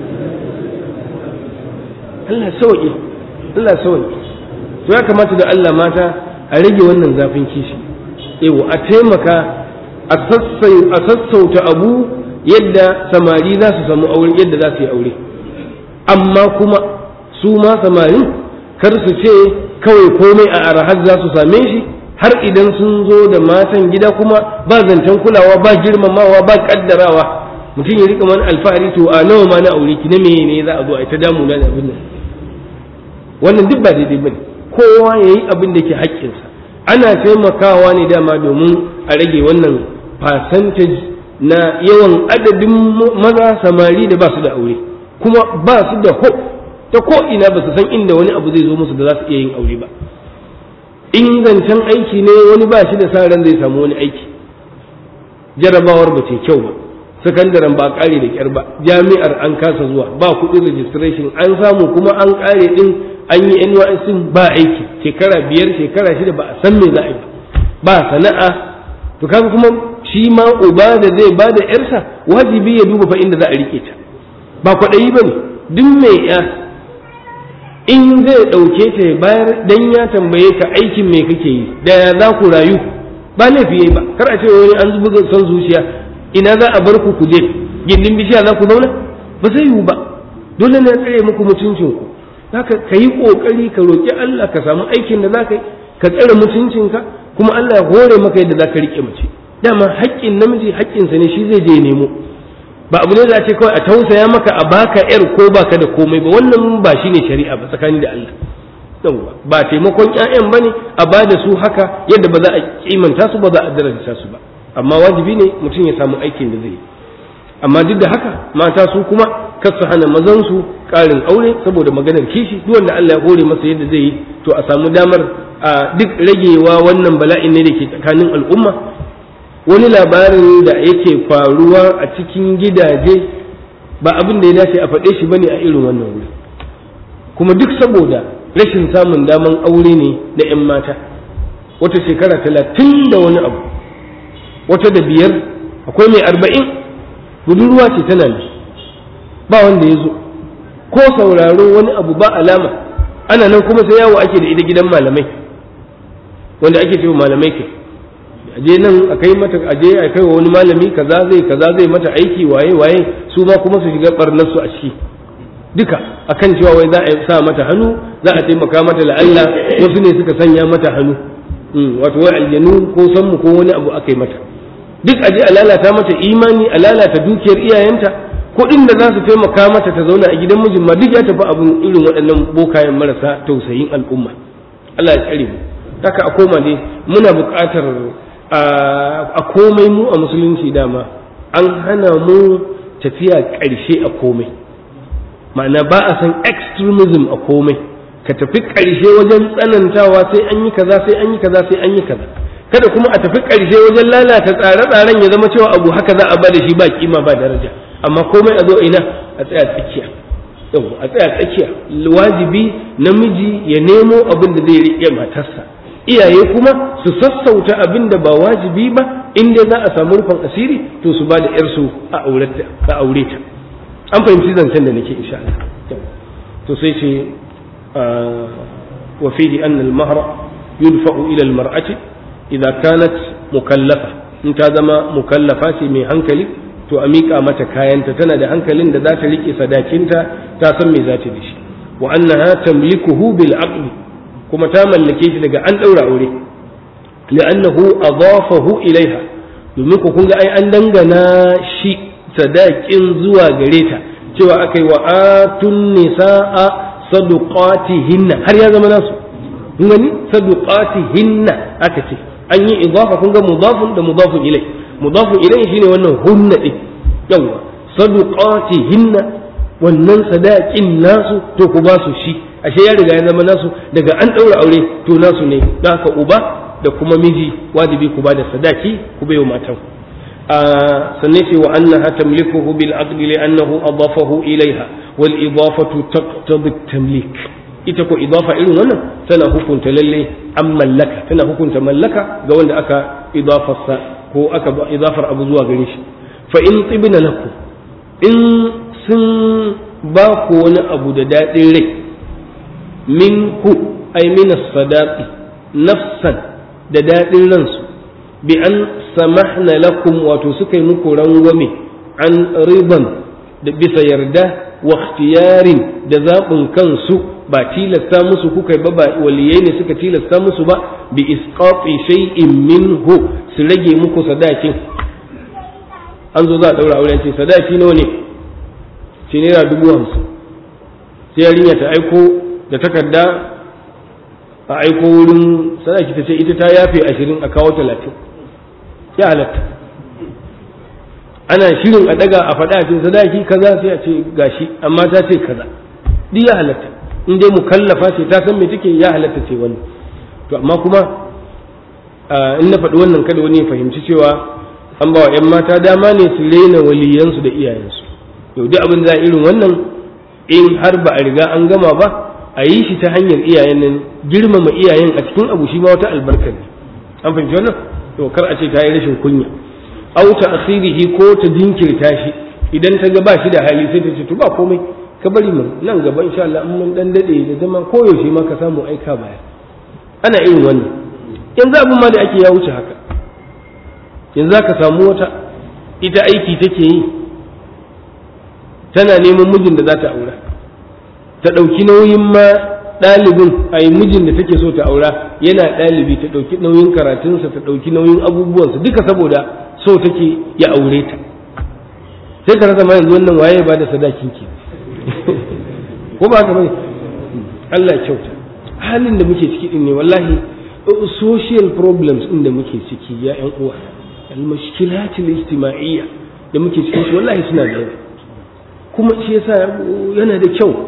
Allah sauki Allah sauki to ya kamata da Allah mata a rage wannan zafin kishi ewa a taimaka a sassauta abu yadda samari za su samu aure yadda za su yi aure amma kuma su ma samarin kar su ce kawai komai a arahar za su same shi har idan sun zo da matan gida kuma ba zancen kulawa ba girmamawa ba kaddarawa mutum ya rika man alfahari to a nawa ma na aure ki na meye ne za a zo a ta damu na da abin nan wannan duk ba daidai bane kowa yayi abin da ke haƙƙinsa ana taimakawa ne dama domin a rage wannan percentage na yawan adadin maza samari da ba su da aure kuma ba su da hope ta ko ina ba su san inda wani abu zai zo musu da za su iya yin aure ba in zancen aiki ne wani ba shi da sa ran zai samu wani aiki jarabawar ba ce kyau ba sakandaren ba kare da kyar ba jami'ar an kasa zuwa ba kuɗin registration an samu kuma an kare din an yi N Y S ba aiki shekara biyar shekara shida ba a san me za a yi ba sana'a to kaga kuma shi ma uba da zai ba da yarsa wajibi ya duba fa inda za a rike ta ba kwaɗayi ba ne duk mai ya in zai ɗauke ta ya bayar dan ya tambaye ka aikin me kake yi da ya za ku rayu ba laifi ba kar a ce wani an zuba son zuciya ina za a bar ku ku je gindin bishiya za ku zauna ba zai yiwu ba dole ne tsare muku mutuncinku haka ka yi ƙoƙari ka roƙi Allah ka samu aikin da za ka yi ka tsare mutuncinka kuma Allah ya hore maka yadda za ka riƙe mace dama haƙƙin namiji haƙƙinsa ne shi zai je nemo ba abu ne za a ce kawai a tausaya maka a baka yar ko baka da komai ba wannan ba shi ne shari'a ba tsakani da Allah yawwa ba taimakon ƴaƴan bane a ba da su haka yadda ba za a kimanta su ba za a daraja su ba amma wajibi ne mutum ya samu aikin da zai yi amma duk da haka mata su kuma kar su hana mazan su ƙarin aure saboda maganar kishi duk wanda Allah ya hore masa yadda zai yi to a samu damar a duk ragewa wannan bala'in ne da ke tsakanin al'umma wani labarin da yake faruwa a cikin gidaje ba abin da ya dace a faɗe shi bane a irin wannan wuri kuma duk saboda rashin samun daman aure ne da 'yan mata wata shekara talatin da wani abu wata da biyar akwai mai arba'in budurwa ce tana ne ba wanda ya zo ko sauraro wani abu ba alama ana nan kuma sai yawo ake da ita gidan malamai wanda ake cewa malamai kai aje nan akai mata aje akai wa wani malami kaza zai kaza zai mata aiki waye waye su ma kuma su shiga barnar su a ciki duka akan cewa wai za a sa mata hannu za a taimaka mata la'alla wasu ne suka sanya mata hannu wato wai aljanu ko sanmu ko wani abu akai mata duk aje a lalata mata imani a lalata dukiyar iyayenta kuɗin da za su taimaka mata ta zauna a gidan mijin ma duk ya tafi abun irin waɗannan bokayen marasa tausayin al'umma Allah ya tsare mu haka a koma dai muna buƙatar a komai mu a musulunci dama an hana mu tafiya ƙarshe a komai ma'ana ba a san extremism a komai ka tafi ƙarshe wajen tsanantawa sai an yi kaza sai an yi kaza sai an yi kaza kada kuma a tafi ƙarshe wajen lalata tsare-tsaren ya zama cewa abu haka za a ba da shi ba kima ba daraja amma komai a zo ina a tsaya tsakiya yau a tsaya tsakiya wajibi namiji ya nemo abin da zai riƙe matarsa iyaye kuma su sassauta abin da ba wajibi ba in dai za a samu rufin asiri to su ba da yarsu a aure ta an fahimci zancen da nake insha Allah to sai ce wa fihi anna al-mahra yudfa'u ila al-mar'ati idza kanat mukallafa in ta zama mukallafa ce mai hankali to a miƙa mata kayanta tana da hankalin da za ta rike sadakinta ta san me za ta da shi wa annaha tamlikuhu bil aqli kuma ta mallake shi daga an daura aure li'annahu adafahu ilaiha domin ku kun ga ai an dangana shi sadakin zuwa gare ta cewa akai wa atun nisaa sadaqatihinna har ya zama nasu kun gani sadaqatihinna aka ce an yi idafa kun ga mudafun da mudafun ilai mudafun ilai shine wannan hunna din yawa sadaqatihinna wannan sadakin nasu to ku ba su shi ashe ya riga ya zama nasu daga an daura aure to nasu ne da haka uba da kuma miji wajibi ku bada sadaki ku bayo matan sannan ce wa annaha tamlikuhu bil aqdi li annahu adafahu ilaiha wal idafatu taqtadi tamlik ita ko idafa irin wannan tana hukunta lalle an mallaka tana hukunta mallaka ga wanda aka idafarsa ko aka idafar abu zuwa gare shi fa in tibna lakum in sun ba ku wani abu da dadin rai min ku ay min as-sadaqi nafsan da dadin ransu bi an samahna lakum wato suka yi muku rangwame an riban da bisa yarda wa ikhtiyarin da zaɓin kansu ba tilasta musu kuka yi ba ba waliyai ne suka tilasta musu ba bi isqati shay'in minhu su rage muku sadakin an zo za a daura auren ce sadaki nawa ne ce naira dubu hamsin sai yarinya ta aiko da takarda a aiko wurin sadaki ta ce ita ta yafe ashirin a kawo talatin ya halatta ana shirin a daga a faɗa ce sadaki kaza sai a ce gashi amma ta ce kaza duk ya halatta in dai mukallafa ce ta san me take ya halatta ce wani to amma kuma in na faɗi wannan kada wani ya fahimci cewa an ba wa 'yan mata dama ne su rena waliyansu da iyayensu yau duk abin da irin wannan in har ba a riga an gama ba a yi shi ta hanyar iyayen nan girmama iyayen a cikin abu shi ma wata albarka ne an fahimci wannan to kar a ce ta yi rashin kunya au ta asirihi ko ta jinkirta shi idan ta ga ba shi da hali sai ta ce to ba komai ka bari mun nan gaba insha Allah in mun dan dade da zama koyaushe ma ka samu aika baya ana irin wannan yanzu abin ma da ake ya wuce haka yanzu za ka samu wata ita aiki take yi tana neman mijin da za ta aura ta ɗauki nauyin ma ɗalibin a yi mijin da take so ta aura yana ɗalibi ta ɗauki nauyin karatunsa ta ɗauki nauyin abubuwansa duka saboda so take ya aure ta sai ka rasa ma yanzu wannan waye ba da sadakin ki ko ba ka bane Allah ya kyauta halin da muke ciki din ne wallahi social problems din da muke ciki ya ƴan uwa al-mushkilat al-ijtima'iyya da muke cikin shi wallahi suna da yawa kuma shi yasa yana da kyau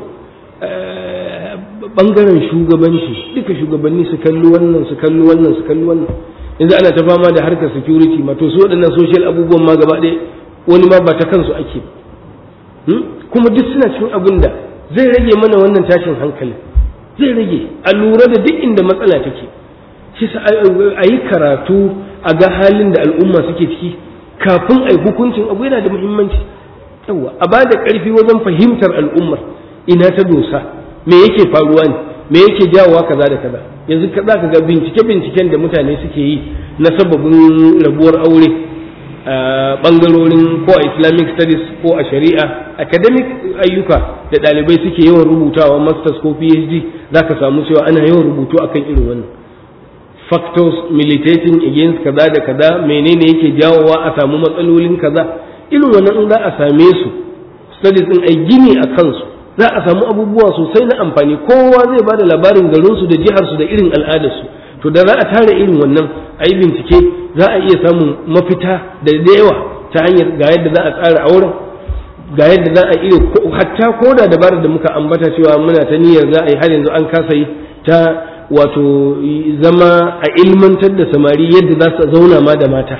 bangaren shugabanci duka shugabanni su kalli wannan su kalli wannan su kalli wannan yanzu ana ta fama da harkar security ma to su waɗannan social abubuwan ma gaba ɗaya wani ma ba ta kansu ake kuma duk suna cikin abin da zai rage mana wannan tashin hankali zai rage a lura da duk inda matsala take shi a yi karatu a ga halin da al'umma suke ciki kafin a yi hukuncin abu yana da muhimmanci yawa a ba da ƙarfi wajen fahimtar al'ummar ina ta dosa me yake faruwa ne me yake jawowa kaza da kaza yanzu ka za ka ga bincike binciken da mutane suke yi na sababin rabuwar aure a bangarorin ko a islamic studies ko a shari'a academic ayyuka da ɗalibai suke yawan rubutawa masters ko phd za ka samu cewa ana yawan rubutu akan irin wannan factors militating against kaza da kaza menene yake jawowa a samu matsalolin kaza irin wannan in za a same su studies din ai gini a kansu za a samu abubuwa sosai na amfani kowa zai bada labarin garinsu da jiharsu da irin al'adarsu to da za a tara irin wannan a yi bincike za a iya samun mafita da yawa ta hanyar ga yadda za a tsara auren ga yadda za a iya hatta ko da dabarar da muka ambata cewa muna ta niyyar za a yi har yanzu an kasa yi ta wato zama a ilmantar da samari yadda za su zauna ma da mata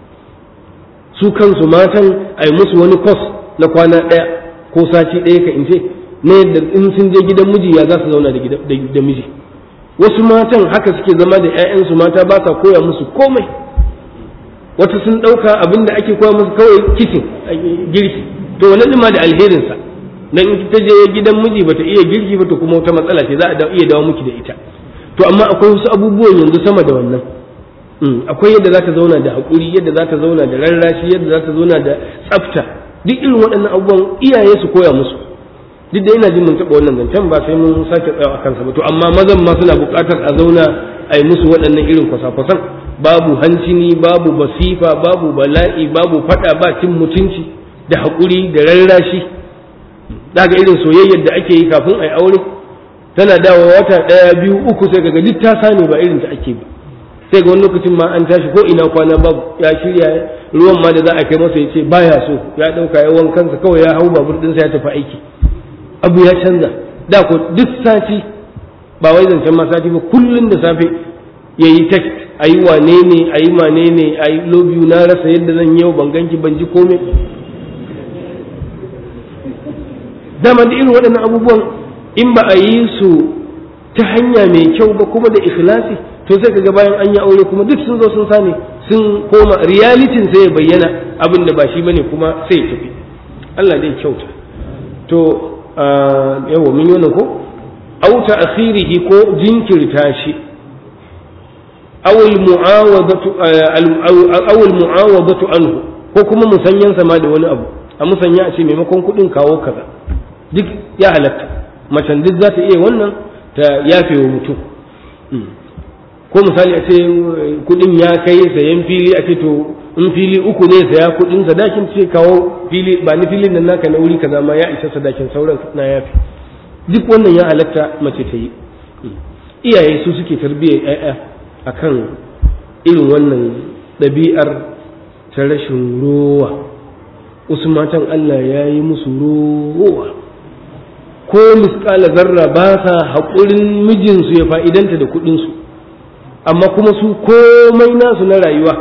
su kansu matan a yi musu wani kwas na kwana ɗaya ko sati ɗaya ka in ce na yadda in sun je gidan miji ya za su zauna da miji wasu matan haka suke zama da 'ya'yansu mata ba sa koya musu komai wata sun ɗauka abin da ake koya musu kawai kicin girki to wani ma da alherinsa dan in ta je gidan miji bata iya girki ba to kuma wata matsala ce za a iya dawo miki da ita to amma akwai wasu abubuwan yanzu sama da wannan akwai yadda za ta zauna da haƙuri yadda za ta zauna da rarrashi yadda za ta zauna da tsafta duk irin waɗannan abubuwan iyaye su koya musu duk da ina jin mun taɓa wannan zancen ba sai mun sake tsayawa a kansa ba to amma mazan ma suna buƙatar a zauna a yi musu waɗannan irin kwasa-kwasan babu hancini babu basifa babu bala'i babu faɗa ba cin mutunci da haƙuri da rarrashi daga irin soyayyar da ake yi kafin a yi aure tana dawo wata ɗaya biyu uku sai kaga duk ta sani ba irin ta ake ba sai ga wani lokacin ma an tashi ko ina kwana babu ya shirya ruwan ma da za a kai masa ya ce baya so ya ɗauka ya wankansa kawai ya hau babur ɗinsa ya tafi aiki abu ya canza da ko duk sati ba wai zancen ma sati ba kullum da safe ya yi text ayi wane ne ayi mane ne ayi love you na rasa yadda zan yau ban ganki ban ji komai. Dama da irin waɗannan abubuwan in ba a yi su ta hanya mai kyau ba kuma da ikhlasi to sai kaga bayan an yi aure kuma duk sun zo sun sani sun koma realitin sai ya bayyana abin da ba shi bane kuma sai ya tafi. Allah dai kyauta. To yawa mun yi wannan ko aw ta'khirihi ko jinkirta shi aw al-mu'awadatu aw al-mu'awadatu anhu ko kuma musanyan sama da wani abu a musanya a ce maimakon kudin kawo kaza duk ya halatta macen duk za ta iya wannan ta yafe wa mutum. Ko misali a ce kudin ya kai sayan fili a ce to in fili uku ne saya kudin sadakin ce kawo fili ba ni filin nan naka na wuri kaza ma ya isa sadakin sauran na yafe duk wannan ya halatta mace ta yi. Iyaye su suke tarbiyyar ƴaƴa akan irin wannan ɗabi'ar ta rashin rowa. Wasu matan Allah ya yi musu rowa ko miskala zarra ba sa haƙurin mijinsu ya fa'idanta da kuɗinsu amma kuma su komai nasu na rayuwa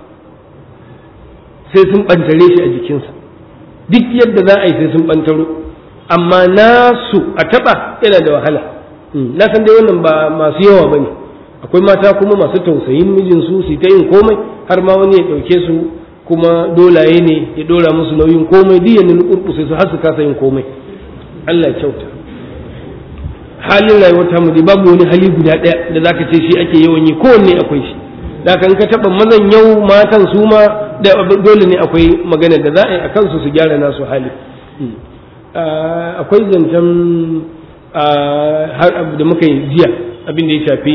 sai sun ɓantare shi a jikinsa duk yadda za a yi sai sun ɓantaro amma nasu a taɓa yana da wahala. Na san dai wannan ba masu yawa ba ne, akwai mata kuma masu tausayin mijinsu su ta yin komai har ma wani ya ɗauke su kuma dolaye ne ya ɗora musu nauyin komai duk yanzu ƙurƙusai su har su kasa yin komai. Allah kyauta. Halin rayuwar ta mu babu wani hali guda ɗaya da zaka ce shi ake yawan yi kowanne akwai shi. Da kan ka taɓa mazan yau matan su ma da dole ne akwai magana da za a yi a kansu su gyara nasu hali. Akwai zancen har abu da muka yi jiya abin da ya shafi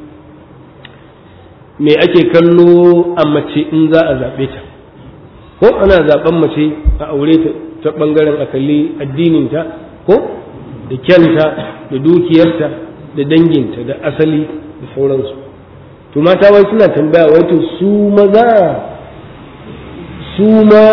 me ake kallo a mace in za a zaɓe ta ko ana zaɓen mace a aure ta ta ɓangaren a kalli addininta ko da kyanta da dukiyarta da danginta da asali da sauransu. To mata wai suna tambaya wai to su maza su ma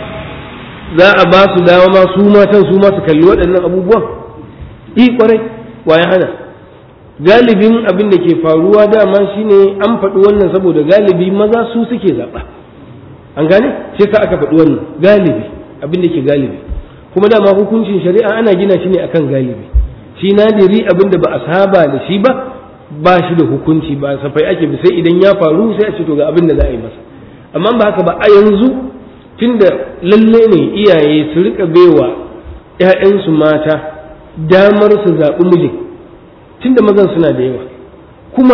za a ba su dama ma su matan su ma su kalli waɗannan abubuwan? I kwarai waye hana. Galibin abin da ke faruwa dama shine an faɗi wannan saboda galibi maza su suke zaɓa. An gane? Sai sa aka faɗi wannan galibi abin da ke galibi. Kuma dama hukuncin shari'a ana gina shi ne akan galibi. Shi nadiri abin da ba a saba da shi ba ba shi da hukunci ba safai ake bi sai idan ya faru sai a ce to ga abin da za a yi masa. Amma ba haka ba a yanzu tunda lalle ne iyaye su rika baiwa ƴaƴansu mata damar su zaɓi mijin tunda mazan suna da yawa kuma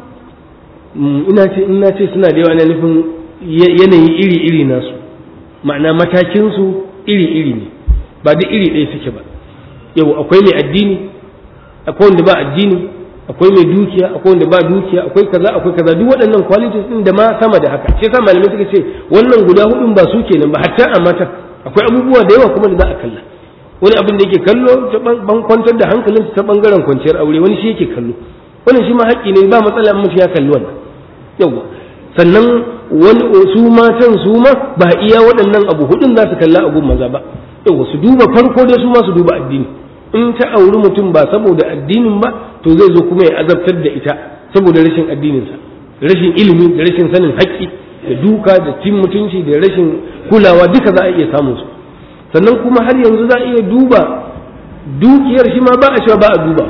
ina ce ina ce suna da yawa ina nufin yanayi iri-iri nasu ma'ana matakinsu iri-iri ne ba duk iri ɗaya suke ba. Yau akwai mai addini akwai wanda ba addini akwai mai dukiya akwai wanda ba dukiya akwai kaza akwai kaza duk waɗannan qualities din da ma sama da haka sai sa malamai suka ce wannan guda hudun ba su kenan ba hatta a mata akwai abubuwa da yawa kuma da za a kalla. Wani abin da yake kallo ta ban kwantar da hankalin ta bangaren kwanciyar aure wani shi yake kallo wannan shi ma haƙƙi ne ba matsala in mutum ya kalli wannan. Yawa sannan wani su matan su ma ba iya waɗannan abu hudun za su kalla a gun maza ba. Yawa su duba farko dai su ma su duba addini in ta auri mutum ba saboda addinin ba to zai zo kuma ya azabtar da ita saboda rashin addininsa rashin ilimi da rashin sanin haƙƙi da duka da cin mutunci da rashin kulawa duka za a iya samun su. Sannan kuma har yanzu za a iya duba dukiyar shi ma ba a cewa ba a duba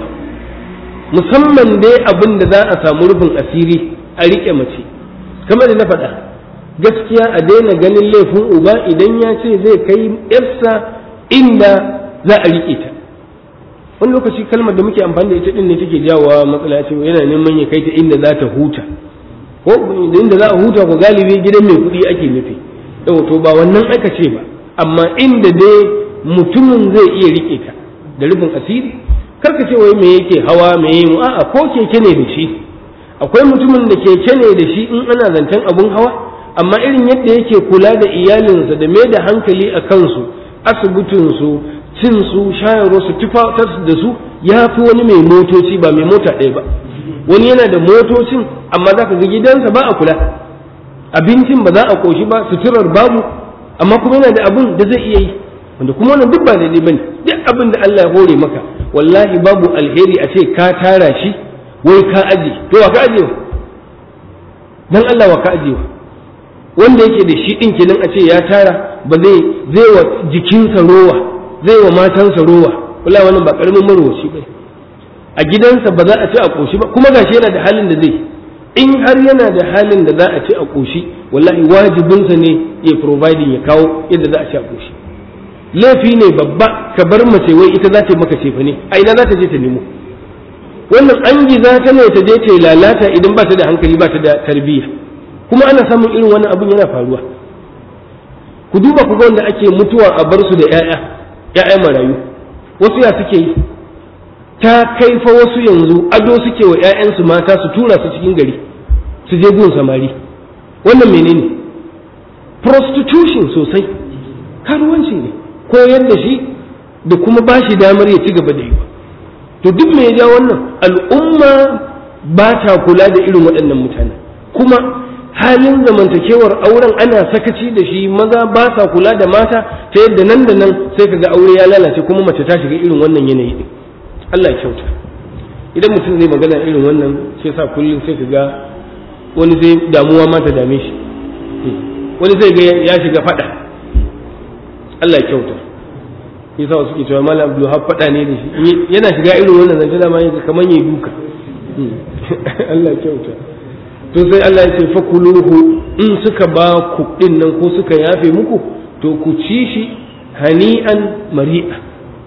musamman dai abin da za a samu rufin asiri a riƙe mace kamar da na faɗa gaskiya a daina ganin laifin uba idan ya ce zai kai yarsa inda za a riƙe ta. Wani lokaci kalmar da muke amfani da ita din ne take jawowa matsala ce yana neman ya kai ta inda za ta huta ko inda za a huta ko galibi gidan mai kuɗi ake nufi. Yau to ba wannan aka ce ba amma inda dai mutumin zai iya riƙe ta da rufin asiri karka ce wai me yake hawa me yi mu a'a ko keke ne da shi akwai mutumin da keke ne da shi in ana zancen abun hawa amma irin yadda yake kula da iyalinsa da mai da hankali a kansu asibitinsu cinsu shayarwa su tufatar da su ya fi wani mai motoci ba mai mota ɗaya ba. Wani yana da motocin amma za ka ga gidansa ba a kula abincin ba za a ƙoshi ba suturar babu amma kuma yana da abin da zai iya yi wanda kuma wannan duk ba daidai bane. Duk abin da Allah ya hore maka wallahi babu alheri a ce ka tara shi wai ka aje to wa ka aje dan Allah wa ka ajewa wanda yake da shi din kenan a ce ya tara ba zai zai wa jikinsa rowa zai wa matansa rowa wallahi wannan ba karamin marwaci bane a gidansa ba za a ci a koshi ba kuma gashi yana da halin da zai in har yana da halin da za a ci a koshi wallahi wajibinsa ne ya providing ya kawo yadda za a ci a koshi laifi ne babba ka bar mace wai ita za ta yi maka cefa ne a ina za ta je ta nemo wannan an giza ta ne ta je ta yi lalata idan ba ta da hankali ba ta da tarbiyya kuma ana samun irin wannan abun yana faruwa ku duba ku ga wanda ake mutuwa a bar su da ƴaƴa ƴaƴa marayu wasu ya suke yi ta kai fa wasu yanzu ado suke wa ƴaƴansu mata su tura su cikin gari su je gun samari wannan menene prostitution sosai karuwanci ne koyar da shi da kuma ba shi damar ya ci gaba da yi to duk me ya ja wannan al'umma ba ta kula da irin waɗannan mutane kuma halin zamantakewar auren ana sakaci da shi maza ba sa kula da mata ta yadda nan da nan sai kaga aure ya lalace kuma mace ta shiga irin wannan yanayi din Allah ya kyauta idan mutum zai magana irin wannan sai sa kullum sai kaga wani zai damuwa ma ta dame shi wani zai ga ya shiga fada Allah ya kyauta yasa wasu ke cewa malam Abdul Wahab fada ne da shi yana shiga irin wannan zance da ma yake kaman yayi duka Allah ya kyauta to sai Allah ya ce fakuluhu in suka ba ku din nan ko suka yafe muku to ku ci shi hani'an mari'a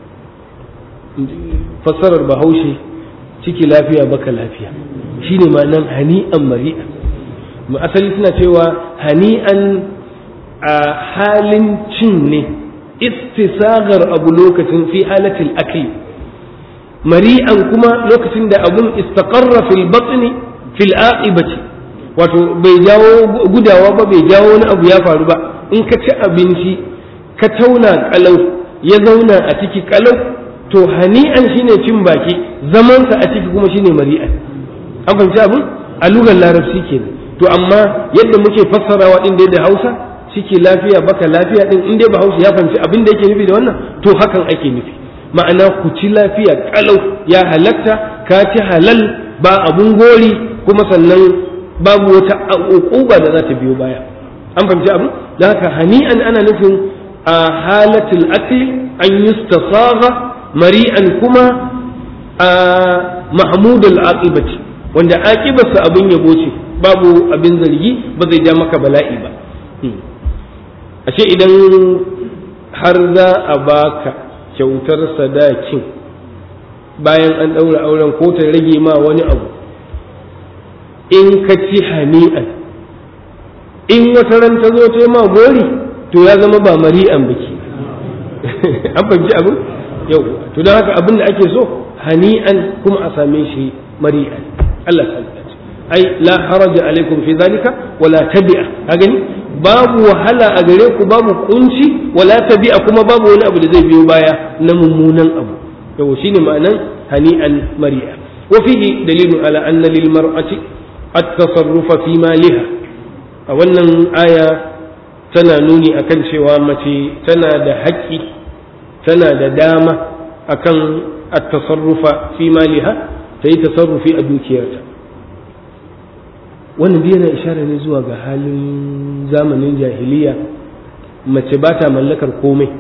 fassarar bahaushe ciki lafiya baka lafiya shine ma'anar hani'an mari'a mu asali suna cewa hani'an a halin cin ne istisagar abu lokacin fi halatil akli mari'an kuma lokacin da abun istaqarra fil batni fil aqibati wato bai jawo gudawa ba bai jawo wani abu ya faru ba in ka ci abinci ka tauna kalau ya zauna a ciki kalau to hani'an shine cin baki zamansa a ciki kuma shine mari'an an fahimci abin a lugar larabci kenan to amma yadda muke fassarawa din da Hausa ciki lafiya baka lafiya din in dai Bahaushe ya fahimci abin da yake nufi da wannan to hakan ake nufi ma'ana ku ci lafiya kalau ya halatta ka ci halal ba abun gori kuma sannan babu wata uquba da za ta biyo baya an fahimci abin da haka hani'an ana nufin a halatul akli an yustasagha mari'an kuma a mahmudul aqibati wanda aqibarsa abin yabo ce babu abin zargi ba zai ja maka bala'i ba ashe idan har za a baka kyautar sadakin bayan an daura auren ko ta rage ma wani abu in ka ci hani'an in wata ran ta zo ta ma gori to ya zama ba mari'an biki an fahimci abin yau to don haka abin da ake so hani'an kuma a same shi mari'an Allah sallallahu ai la haraja alaikum fi zalika wala tabi'a ka gani babu wahala a gare ku babu kunci wala tabi'a kuma babu wani abu da zai biyo baya na mummunan abu yau shine ma'anan hani'an mari'a wa fihi dalilun ala anna lil mar'ati at-tasarrufa fi maliha a wannan aya tana nuni akan cewa mace tana da haƙƙi tana da dama akan at-tasarrufa fi maliha ta yi tasarrufi a dukiyarta wannan yana ishara ne zuwa ga halin zamanin jahiliya mace ba ta mallakar komai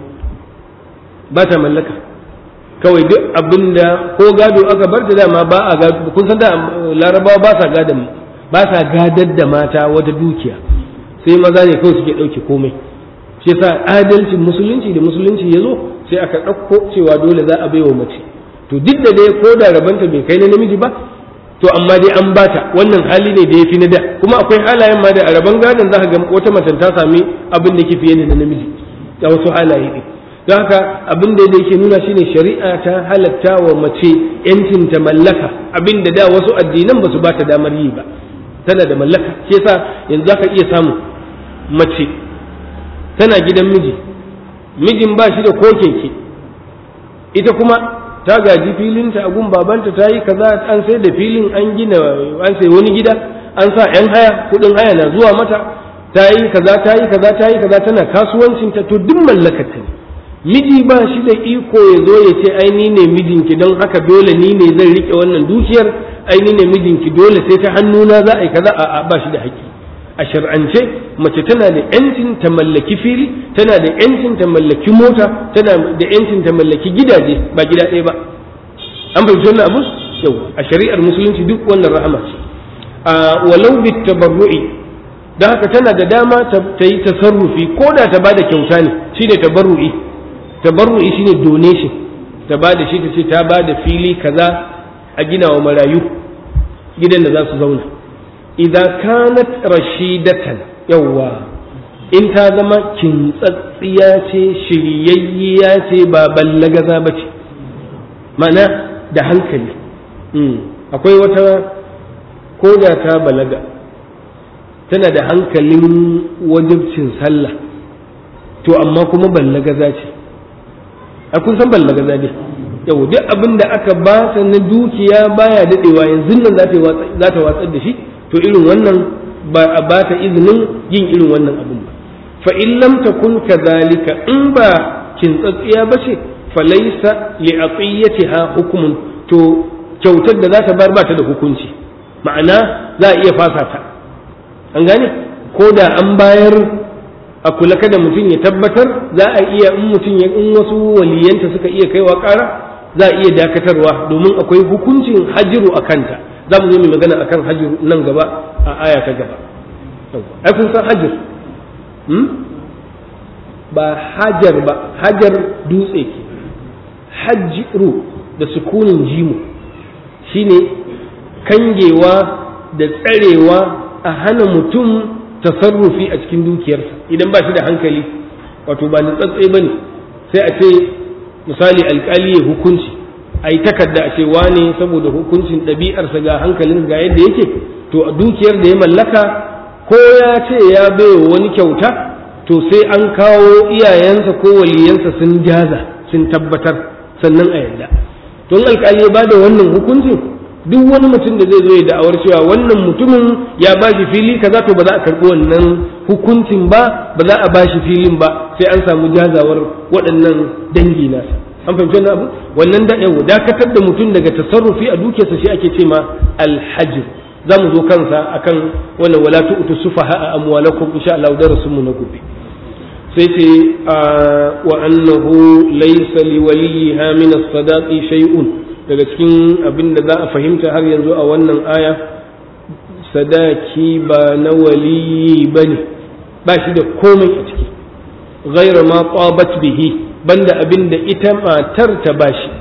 ba ta mallaka kawai duk abinda ko gado aka bar da dama ba a gado kun san da larabawa ba sa gadan ba sa gadar da mata wata dukiya sai maza ne kawai suke dauke komai shi yasa adalcin musulunci da musulunci yazo sai aka dauko cewa dole za a baiwa mace to duk da dai ko da rabanta bai kai na namiji ba to amma dai an bata wannan hali ne da yafi na da kuma akwai halayen ma da a raban gadon za ka ga wata mace ta sami abin da ke fiye da namiji da wasu halaye ne don haka abin da yake nuna shine shari'a ta halatta wa mace yancin ta mallaka abin da da wasu addinan ba su bata damar yi ba tana da mallaka shi yasa yanzu zaka iya samu mace tana gidan miji mijin ba shi da ko keke ita kuma ta gaji filinta a gun babanta ta yi kaza an sai da filin an gina an sai wani gida an sa yan haya kudin haya na zuwa mata ta yi kaza ta yi kaza ta yi kaza tana kasuwancinta to duk mallakarta ne miji ba shi da iko ya zo ya ce ai ni ne mijinki don haka dole ni ne zan rike wannan dukiyar ai ni ne mijinki dole sai ta hannuna za a yi kaza a ba shi da haƙƙi a shar'ance mace tana da yancin ta mallaki fili, tana da yancin ta mallaki mota, tana da yancin ta mallaki gidaje ba gida ɗaya ba. An fahimci wannan abu? Yau a shari'ar musulunci duk wannan rahama ce. A walau bit tabarru'i, da haka tana da dama ta yi tasarrufi ko da ta bada kyauta ne, shine tabarru'i. Tabarru'i shine donation, ta bada shi ta ce ta bada fili kaza a gina wa marayu gidan da za su zauna. Idan kanat rashidatan, yawwa in ta zama kintsatsiya ce, shiryayyiya ce, ba ballagaza ba ce, ma'ana da hankali. Akwai wata ko da ta balaga tana da hankalin wajibcin sallah, to amma kuma ballagaza ce. A kun san ballagaza ne, yau duk abin da aka ba ta na dukiya baya daɗewa, yanzu nan za ta watsar da shi. To irin wannan ba a ba ta izinin yin irin wannan abin ba. Fa in lam takun kadhalika, in ba kintsatsiya ba ce, fa laysa li atiyatiha hukmun, to kyautar da za ta bar ba ta da hukunci, ma'ana za a iya fasa ta. An gane ko da an bayar a kula kada mutum ya tabbatar, za a iya in mutum ya in wasu waliyanta suka iya kaiwa ƙara, za a iya dakatarwa domin akwai hukuncin hajiru a kanta. Za mu zo mu magana akan hajir nan gaba a aya ta gaba. Ai kun san hajir? Hmm? Ba hajar ba, hajar dutse ke. Hajiru da sukunin jimu shine kangewa da tsarewa a hana mutum tasarrufi a cikin dukiyarsa idan ba shi da hankali, wato ba ni tsatsai bane, sai a ce misali alƙali ya hukunci, a yi takarda a ce wane saboda hukuncin ɗabi'arsa ga hankalin ga yadda yake, to a dukiyar da ya mallaka ko ya ce ya baiwa wani kyauta, to sai an kawo iyayensa ko waliyansa sun jaza sun tabbatar sannan a yadda. Don alƙali ya bada wannan hukuncin, duk wani mutum da zai zo ya da'awar cewa wannan mutumin ya ba shi fili kaza, to ba za a karɓi wannan hukuncin ba, ba za a ba shi filin ba, sai an samu jazawar waɗannan dangi nasa. An fahimci wannan abu? Wannan da yau dakatar da mutum daga tasarrufi a dukiyarsa shi ake ce ma alhajr. Za mu zo kansa akan wannan wala tu'tu sufaha amwalakum insha Allah darasin mu na gobe. Sai ce wa annahu laysa liwaliha min as-sadaqi shay'un, daga cikin abin da za a fahimta har yanzu a wannan aya, sadaki ba na waliyi bane, ba shi da komai a ciki, ghayra ma tabat bihi, banda abin da ita matar ta bashi.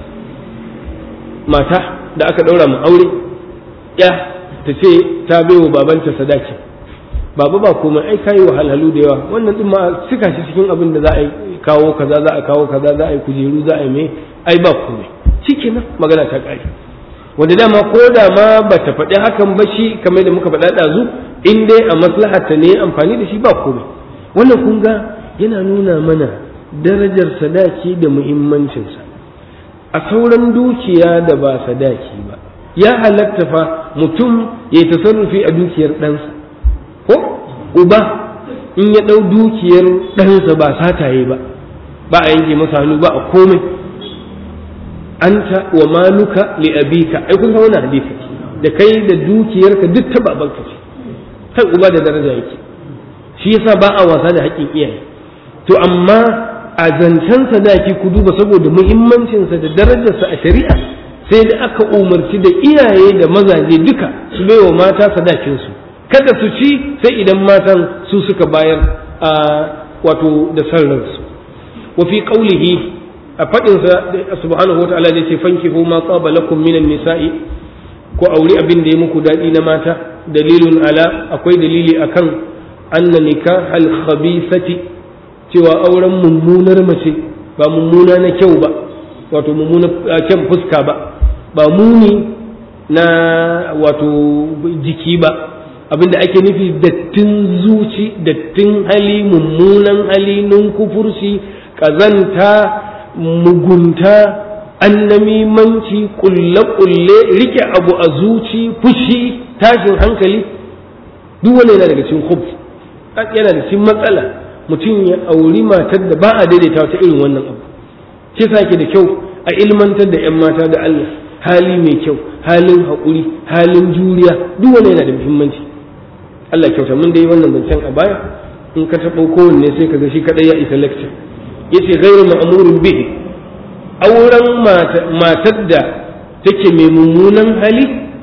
Mata da aka daura mu aure, ya ta ce ta baiwa babanta sadaki, baba ba komai, ai kai wahalhalu da yawa, wannan din ma suka shi cikin abin da za a kawo kaza, za a kawo kaza, za a yi kujeru, za a yi me, ai ba komai, shikenan magana ta kare. Wanda dama ko da ma ba ta faɗi hakan ba, shi kamar da muka faɗa ɗazu, in dai a maslahata ne amfani da shi ba komai. Wannan kun ga yana nuna mana darajar sadaki da muhimmancinsa. A sauran dukiya da ba sadaki ba, ya halatta fa mutum ya yi tasarrufi a dukiyar ɗansa, ko uba in ya ɗau dukiyar ɗansa ba sataye ba, ba a yanke masa hannu ba a komai. Anta wa maluka li abika, ai kun san wannan hadisi, da kai da dukiyarka duk ta babanka ce, kai uba da daraja yake, shi yasa ba a wasa da haƙƙin iyaye. To amma a zancen sadaki ku duba, saboda muhimmancinsa da darajarsa a shari'a, sai da aka umarci da iyaye da mazaje duka su bai wa mata sadakinsu, kada su ci sai idan matan su suka bayar a wato da sarransu. wa fi qawlihi, a faɗinsa subhanahu wa ta'ala da ce fankihu ma qaba lakum minan nisa'i, ko aure abin da ya muku daɗi na mata. Dalilun ala, akwai dalili akan anna nikahal khabithati, cewa auren mummunar mace ba mummuna na kyau ba, wato mummuna kyan fuska ba, ba muni na wato jiki ba, abinda ake nufi dattin zuci, dattin hali, mummunan hali, nunkufurci, kazanta, mugunta, annamimanci, kulle-kulle, rike abu a zuci, fushi, tashin hankali, duk wani yana daga cikin khubs, yana da cikin matsala. Mutum ya auri matar da ba a daidaita ta irin wannan abu. Shi sake da kyau a ilmantar da 'yan mata da Allah, hali mai kyau, halin haƙuri, halin juriya, duk wani yana da muhimmanci. Allah kyauta mun dai wannan zancen a baya in ka taɓo kowanne sai ka ga shi kaɗai ya isa lecture yace ghairu ma'murin bihi auren matar da take mai mummunan hali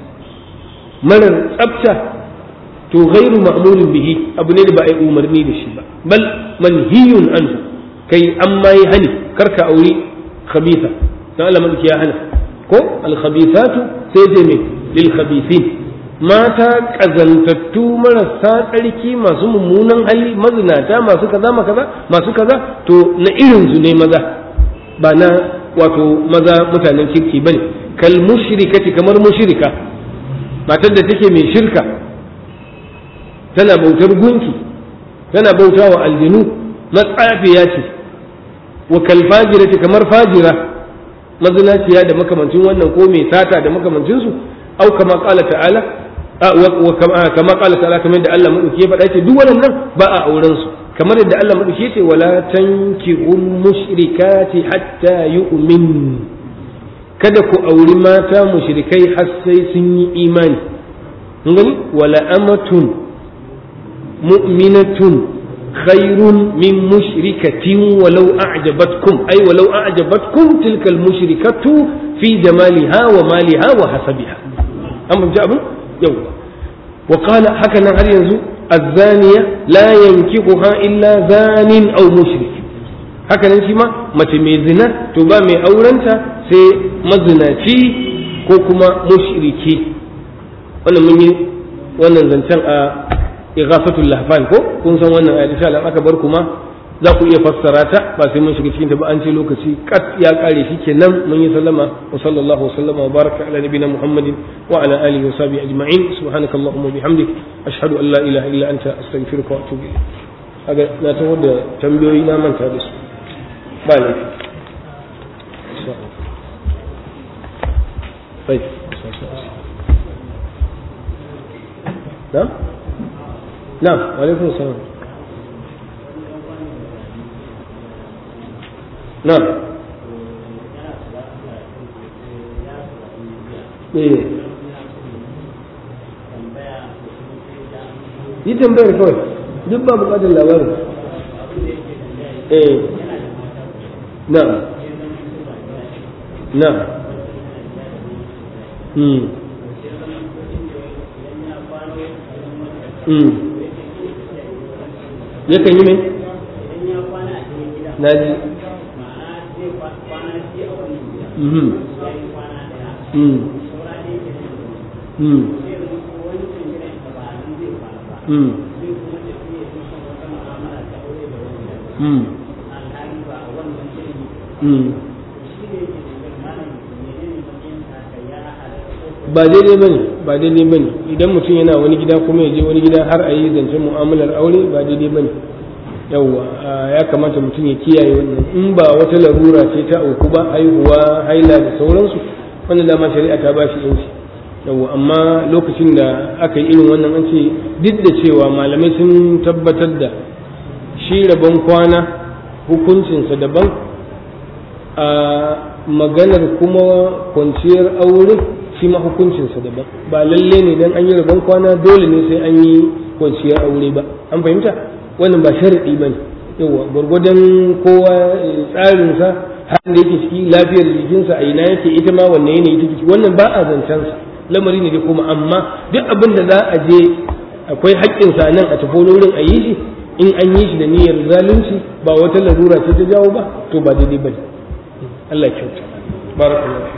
marar tsafta to ghairu ma'murin bihi abu ne da ba a yi umarni da shi ba bal manhiyun anhu kai an ma yi hani karka auri khabitha dan Allah madauki ya hana ko al khabithatu sai dai me lil khabithin mata kazantattu marasa tsarki masu mummunan hali mazinata masu kaza kaza masu kaza to na irin su ne maza ba na wato maza mutanen kirki bane kal mushrikati kamar mushrika matar da take mai shirka tana bautar gunki tana bautawa aljinu matsafiya ce wa kal fajirati kamar fajira mazinaciya da makamancin wannan ko mai sata da makamancin su au kama qala ta'ala wa kama qala ta'ala kamar da Allah madauki ya faɗa ce duk wannan ba a auren su kamar yadda Allah madauki ya ce wala tankihul mushrikati hatta yu'min kada ku auri mata mushrikai har sai sun yi imani kun gani wala amatun mu'minatun khairun min mushrikatin walau a'jabatkum ay walau a'jabatkum tilka al-mushrikatu fi jamaliha wa maliha wa hasabiha an fahimci abin yawa wa qala haka nan har yanzu az-zaniya la yankihuha illa zanin aw mushrik haka nan shi ma mace mai zina to ba mai aurenta sai mazinaci ko kuma mushriki wannan mun yi wannan zancen a ighafatul lahfan ko kun san wannan ayat insha Allah aka bar kuma za ku iya fassara ta ba sai mun shiga cikin ta ba an ce lokaci kat ya kare shi kenan mun yi sallama wa sallallahu wa sallama wa baraka ala nabina muhammadin wa ala alihi wa sahbihi ajma'in subhanakallahumma bihamdik ashhadu an la ilaha illa anta astaghfiruka wa atubu ilayk aga na tawo da tambayoyi na manta da su ba ne طيب نعم نعم وعليكم السلام نعم ايه yi tambayar kawai duk ba bukatar labarin eh na'am na'am hmm hmm yakan yi mai na ji mhm mhm mhm mhm mhm ba daidai bane ba daidai bane idan mutum yana wani gida kuma ya je wani gida har a yi zancen mu'amalar aure ba daidai bane yawwa ya kamata mutum ya kiyaye wannan in ba wata larura ce ta auku ba haihuwa haila da sauransu wannan dama shari'a ta bashi yanci yawwa amma lokacin da aka yi irin wannan an ce duk da cewa malamai sun tabbatar da shi rabon kwana hukuncinsa daban a maganar kuma kwanciyar aure shi ma hukuncinsa daban ba lalle ne dan an yi rabon kwana dole ne sai an yi kwanciyar aure ba an fahimta wannan ba sharadi ba ne yawa gwargwadon kowa tsarinsa har da yake ciki lafiyar jikinsa a ina yake ita ma wanne yanayi take ciki wannan ba a zancensa lamari ne dai kuma amma duk abin da za a je akwai haƙƙinsa nan a tafi wurin a yi shi in an yi shi da niyyar zalunci ba wata larura ce ta jawo ba to ba daidai ba ne Allah kyauta barakallahu